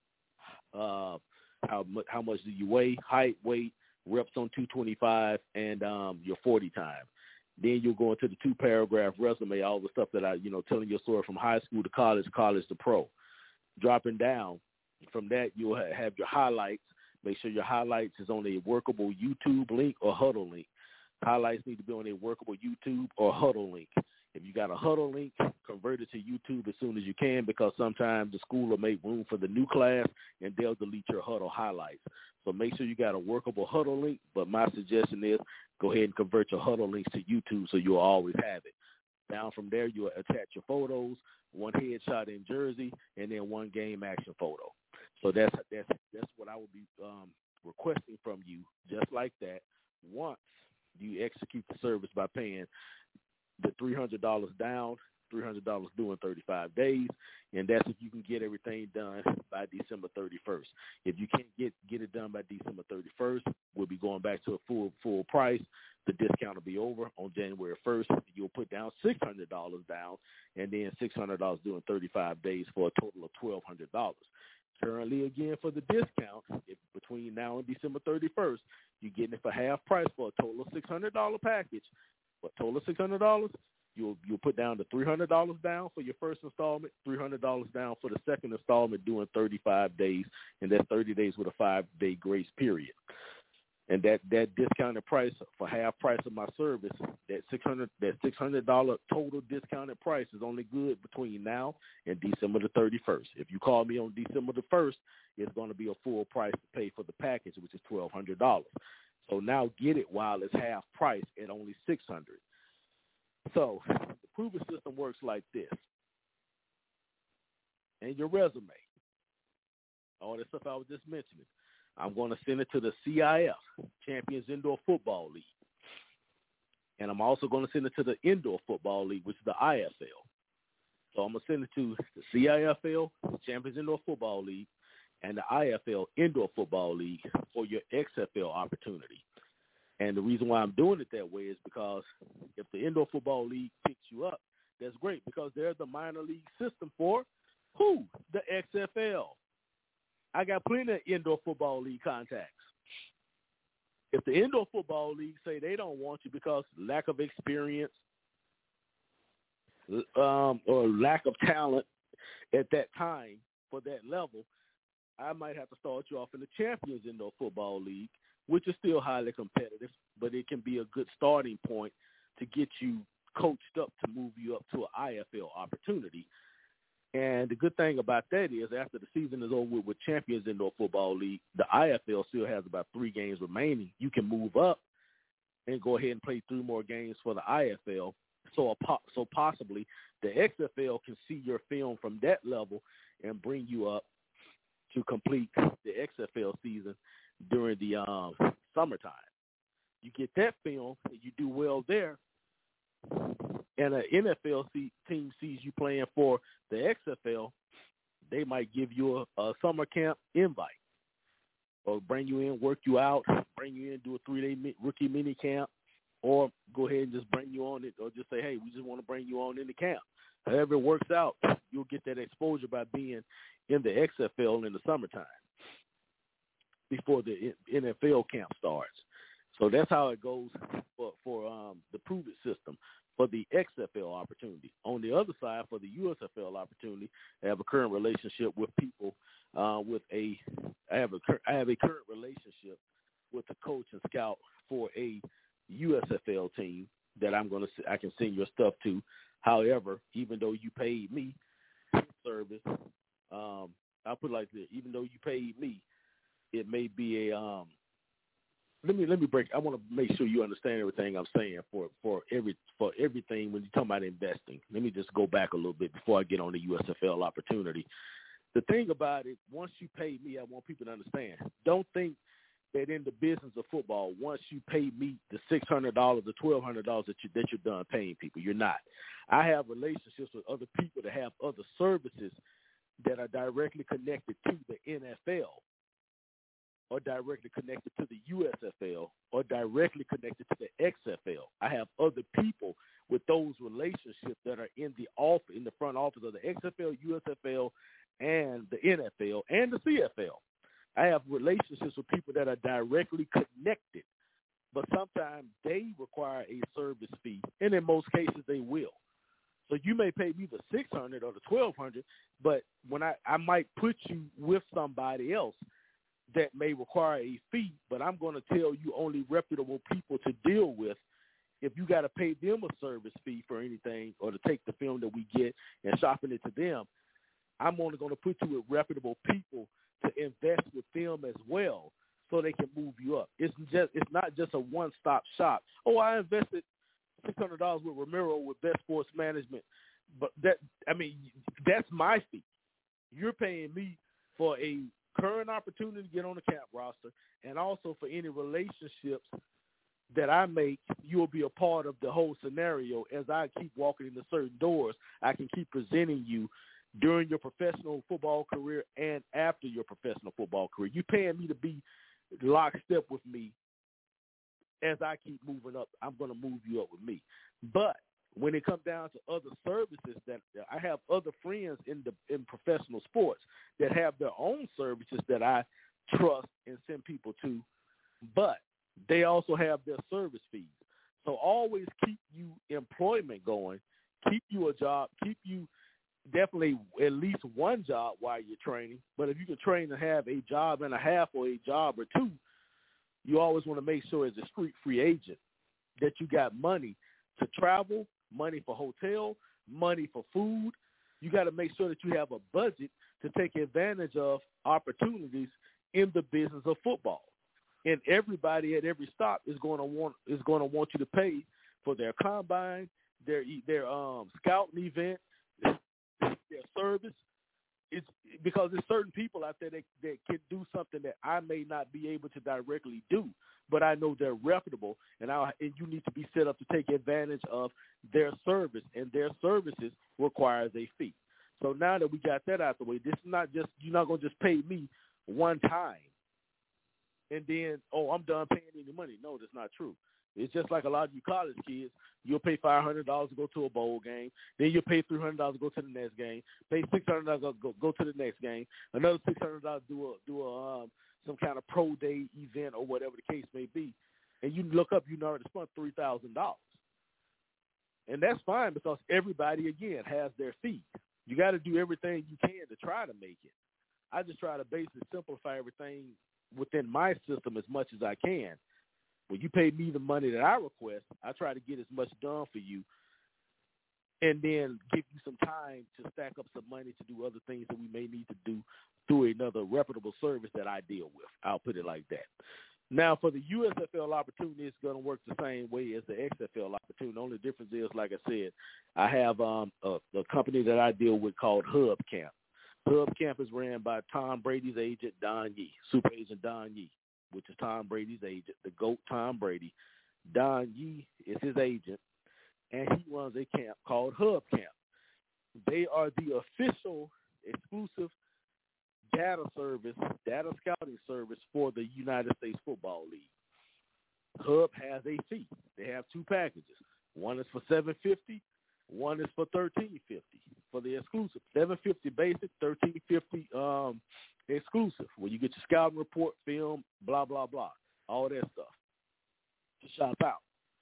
How much do you weigh? Height, weight, reps on 225, and your 40 time. Then you'll go into the 2-paragraph resume, all the stuff that I, telling your story from high school to college to pro. Dropping down from that, you'll have your highlights. Make sure your highlights is on a workable YouTube link or Huddle link. Highlights need to be on a workable YouTube or Huddle link. If you got a Huddle link, convert it to YouTube as soon as you can, because sometimes the school will make room for the new class and they'll delete your Huddle highlights. So make sure you got a workable Huddle link, but my suggestion is go ahead and convert your Huddle links to YouTube so you'll always have it. Down from there, you'll attach your photos, one headshot in jersey, and then one game action photo. So that's what I would be requesting from you, just like that. Once you execute the service by paying the $300 down, $300 due in 35 days, and that's if you can get everything done by December 31st. If you can't get it done by December 31st, we'll be going back to a full price. The discount will be over on January 1st. You'll put down $600 down, and then $600 due in 35 days for a total of $1,200. Currently, again, for the discount, between now and December 31st, you're getting it for half price for a total of $600 package. For a total of $600, you'll put down the $300 down for your first installment, $300 down for the second installment due in 35 days, and that's 30 days with a 5-day grace period. And that discounted price for half price of my service, that $600 total discounted price is only good between now and December the 31st. If you call me on December the 1st, it's going to be a full price to pay for the package, which is $1,200. So now get it while it's half price at only $600. So the Prove It system works like this. And your resume, all the stuff I was just mentioning, I'm going to send it to the CIF, Champions Indoor Football League. And I'm also going to send it to the Indoor Football League, which is the IFL. So I'm going to send it to the CIFL, Champions Indoor Football League, and the IFL, Indoor Football League, for your XFL opportunity. And the reason why I'm doing it that way is because if the Indoor Football League picks you up, that's great, because they're the minor league system for who? The XFL. I got plenty of Indoor Football League contacts. If the Indoor Football League say they don't want you because lack of experience or lack of talent at that time for that level, I might have to start you off in the Champions Indoor Football League, which is still highly competitive, but it can be a good starting point to get you coached up to move you up to an IFL opportunity. And the good thing about that is after the season is over with Champions Indoor Football League, the IFL still has about 3 games remaining. You can move up and go ahead and play 3 more games for the IFL. So possibly the XFL can see your film from that level and bring you up to complete the XFL season during the summertime. You get that film and you do well there, and an NFL team sees you playing for the XFL, they might give you a summer camp invite or bring you in, work you out, bring you in, do a 3-day rookie mini camp, or go ahead and just bring you on it, or just say, hey, we just want to bring you on into camp. However it works out, you'll get that exposure by being in the XFL in the summertime before the NFL camp starts. So that's how it goes for the Prove It system for the XFL opportunity. On the other side, for the USFL opportunity, I have a current relationship with people I have a current relationship with the coach and scout for a USFL team that I can send your stuff to. However, even though you paid me service, I'll put it like this: even though you paid me, it may be a let me break. I want to make sure you understand everything I'm saying for everything when you're talking about investing. Let me just go back a little bit before I get on the USFL opportunity. The thing about it, once you pay me, I want people to understand. Don't think that in the business of football, once you pay me the $600, the $1,200 that you're done paying people, you're not. I have relationships with other people that have other services that are directly connected to the NFL, or directly connected to the USFL, or directly connected to the XFL. I have other people with those relationships that are in the front office of the XFL, USFL, and the NFL, and the CFL. I have relationships with people that are directly connected, but sometimes they require a service fee, and in most cases they will. So you may pay me the $600 or the $1,200, but when I might put you with somebody else that may require a fee, but I'm going to tell you only reputable people to deal with. If you got to pay them a service fee for anything, or to take the film that we get and shopping it to them, I'm only going to put you with reputable people to invest with them as well, so they can move you up. It's not just a one-stop shop. Oh, I invested $600 with Ramiro with Best Sports Management, but that's my fee. You're paying me for a current opportunity to get on the camp roster, and also for any relationships that I make. You'll be a part of the whole scenario. As I keep walking into certain doors, I can keep presenting you during your professional football career and after your professional football career. You're paying me to be lockstep with me. As I keep moving up, I'm going to move you up with me. But when it comes down to other services, that I have other friends in professional sports that have their own services that I trust and send people to, but they also have their service fees. So always keep you employment going, keep you a job, keep you definitely at least one job while you're training. But if you can train to have a job and a half or a job or two, you always want to make sure as a street free agent that you got money to travel, money for hotel, money for food. You got to make sure that you have a budget to take advantage of opportunities in the business of football. And everybody at every stop is going to want you to pay for their combine, their scouting event, their service. It's because there's certain people out there that can do something that I may not be able to directly do, but I know they're reputable, and you need to be set up to take advantage of their service, and their services requires a fee. So now that we got that out the way, this is not just, you're not going to just pay me one time and then, I'm done paying any money. No, that's not true. It's just like a lot of you college kids. You'll pay $500 to go to a bowl game. Then you'll pay $300 to go to the next game. Pay $600 to go to the next game. Another $600 do some kind of pro day event or whatever the case may be. And you look up, you already spent $3,000. And that's fine because everybody, again, has their fee. You got to do everything you can to try to make it. I just try to basically simplify everything within my system as much as I can. When you pay me the money that I request, I try to get as much done for you and then give you some time to stack up some money to do other things that we may need to do through another reputable service that I deal with. I'll put it like that. Now, for the USFL opportunity, it's going to work the same way as the XFL opportunity. The only difference is, like I said, I have a company that I deal with called Hub Camp. Hub Camp is ran by Tom Brady's agent, Don Yee, super agent Don Yee, which is Tom Brady's agent, the GOAT Tom Brady. Don Yee is his agent, and he runs a camp called Hub Camp. They are the official exclusive data scouting service for the United States Football League. Hub has a fee. They have two packages. One is for $750. One is for $1350 for the exclusive. $750 basic, $1350 exclusive, where you get your scouting report, film, blah, blah, blah, all that stuff to shop out.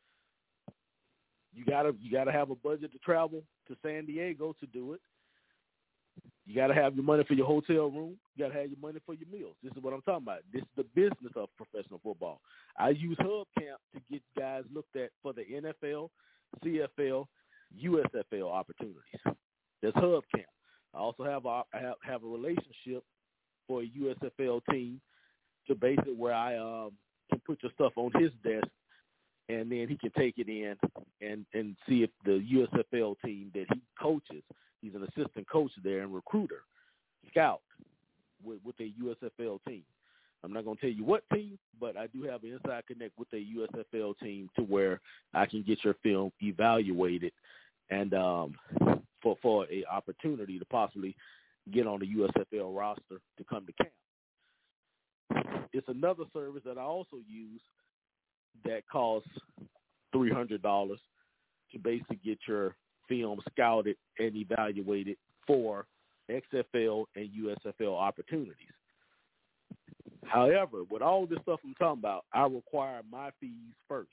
You gotta have a budget to travel to San Diego to do it. You got to have your money for your hotel room. You got to have your money for your meals. This is what I'm talking about. This is the business of professional football. I use Hub Camp to get guys looked at for the NFL, CFL, USFL opportunities. There's Hub Camp. I also have a relationship for a USFL team to basically where I can put your stuff on his desk, and then he can take it in and see if the USFL team that he coaches, he's an assistant coach there and recruiter, scout with a USFL team. I'm not going to tell you what team, but I do have an inside connect with a USFL team to where I can get your film evaluated and for a opportunity to possibly get on the USFL roster to come to camp. It's another service that I also use that costs $300 to basically get your film scouted and evaluated for XFL and USFL opportunities. However, with all this stuff I'm talking about, I require my fees first.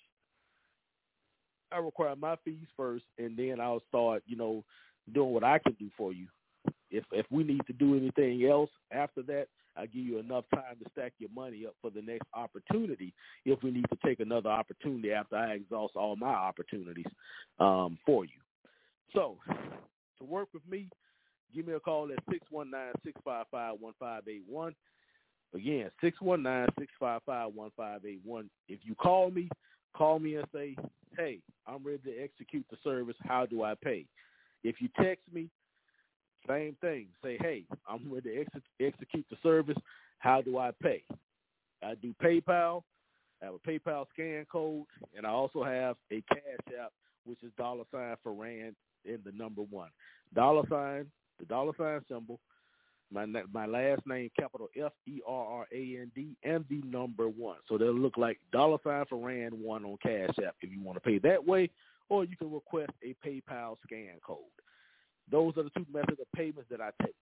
And then I'll start, doing what I can do for you. If we need to do anything else after that, I give you enough time to stack your money up for the next opportunity if we need to take another opportunity after I exhaust all my opportunities for you. So to work with me, give me a call at 619-655-1581. Again, 619-655-1581. If you call me and say, hey, I'm ready to execute the service. How do I pay? If you text me, same thing. Say, hey, I'm ready to execute the service. How do I pay? I do PayPal. I have a PayPal scan code, and I also have a Cash App, which is $Ferrand and the number 1. $, the $ symbol, my last name, capital Ferrand, and the number 1. So they'll look like $Ferrand 1 on Cash App if you want to pay that way, or you can request a PayPal scan code. Those are the two methods of payments that I take.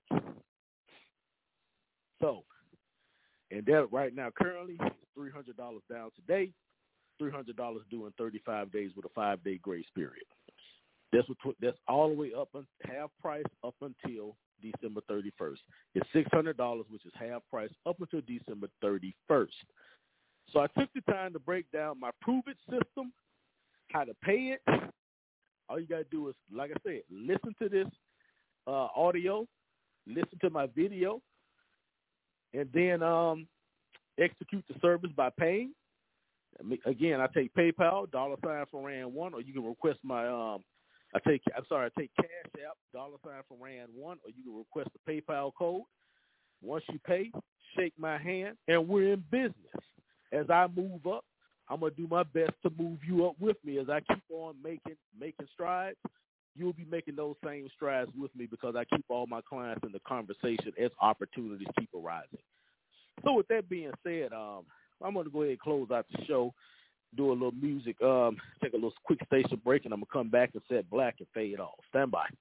So, and that right now currently is $300 down today, $300 due in 35 days with a 5-day grace period. That's all the way up half price up until December 31st. It's $600, which is half price up until December 31st. So I took the time to break down my Prove It system, how to pay it. All you got to do is, like I said, listen to this audio, listen to my video, and then execute the service by paying. Again, I take PayPal, $Ferrand 1, or you can request my I take Cash App, $Ferrand 1, or you can request the PayPal code. Once you pay, shake my hand, and we're in business. As I move up, I'm going to do my best to move you up with me. As I keep on making strides, you'll be making those same strides with me because I keep all my clients in the conversation as opportunities keep arising. So with that being said, I'm going to go ahead and close out the show, do a little music, take a little quick station break, and I'm going to come back and set black and fade off. Stand by.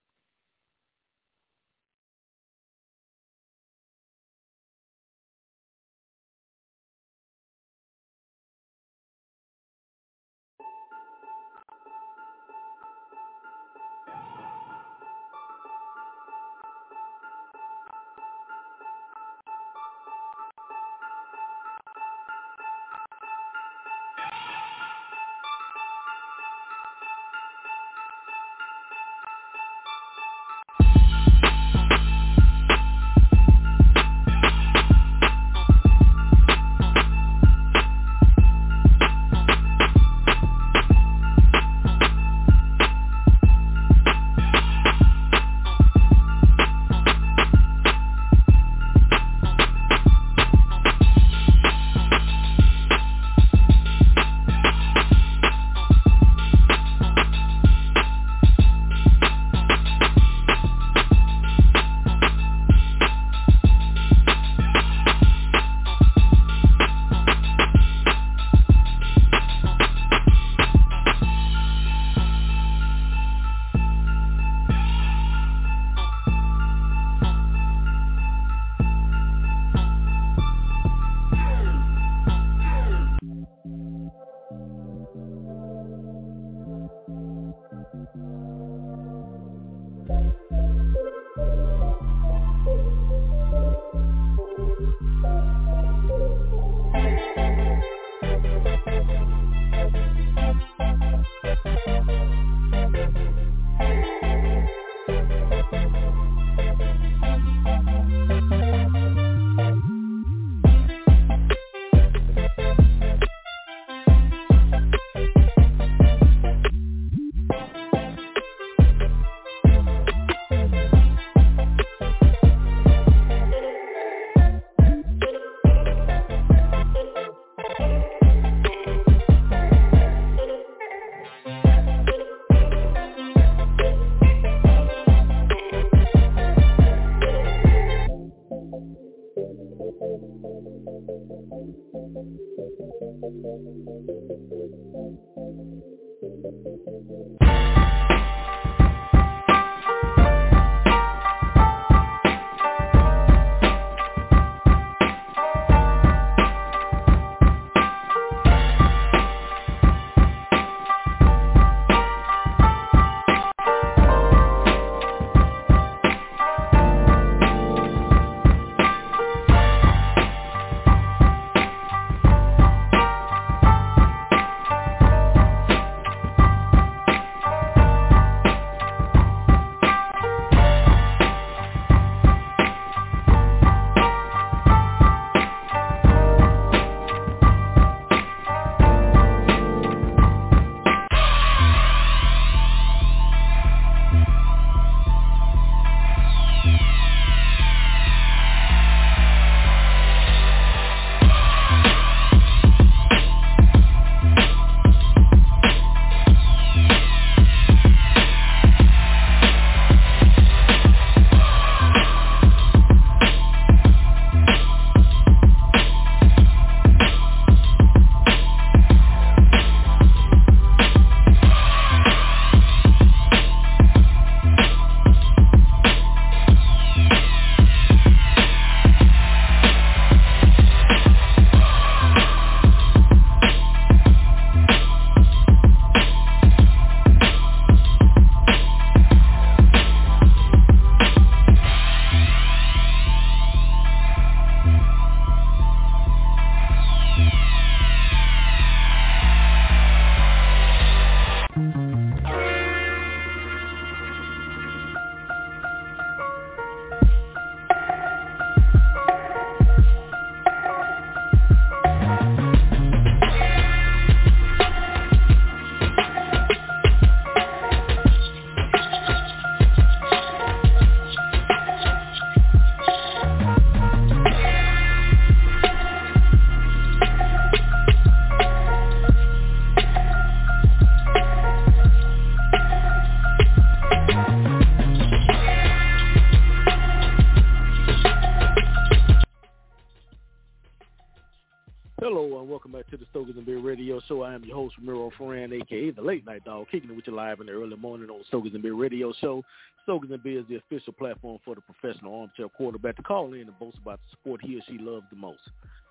Hello and welcome back to the Stokers and Beer Radio Show. I am your host, Ramiro Ferran, a.k.a. the Late Night Dog, kicking it with you live in the early morning on Stokers and Beer Radio Show. Stokers and Beer is the official platform for the professional armchair quarterback to call in and boast about the sport he or she loves the most.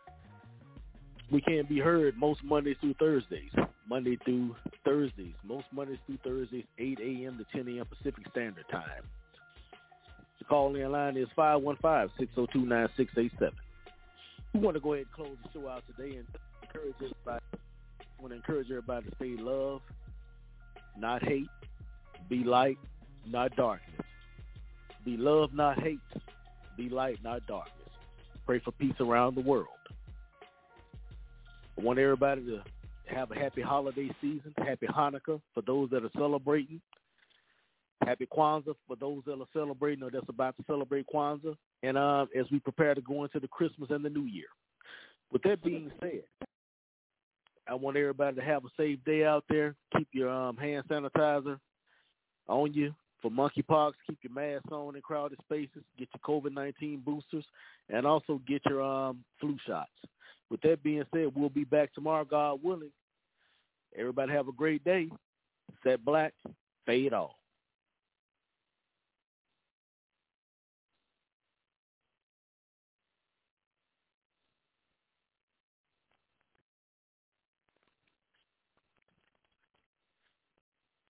We can be heard most Mondays through Thursdays. Monday through Thursdays. Most Mondays through Thursdays, 8 a.m. to 10 a.m. Pacific Standard Time. The call-in line is 515-602-9687. We want to go ahead and close the show out today and encourage everybody to stay love, not hate, be light, not darkness. Be love, not hate, be light, not darkness. Pray for peace around the world. I want everybody to have a happy holiday season, happy Hanukkah for those that are celebrating, happy Kwanzaa for those that are celebrating or that's about to celebrate Kwanzaa, and as we prepare to go into the Christmas and the New Year. With that being said, I want everybody to have a safe day out there. Keep your hand sanitizer on you for monkeypox. Keep your mask on in crowded spaces. Get your COVID-19 boosters, and also get your flu shots. With that being said, we'll be back tomorrow, God willing. Everybody have a great day. Set black, fade off.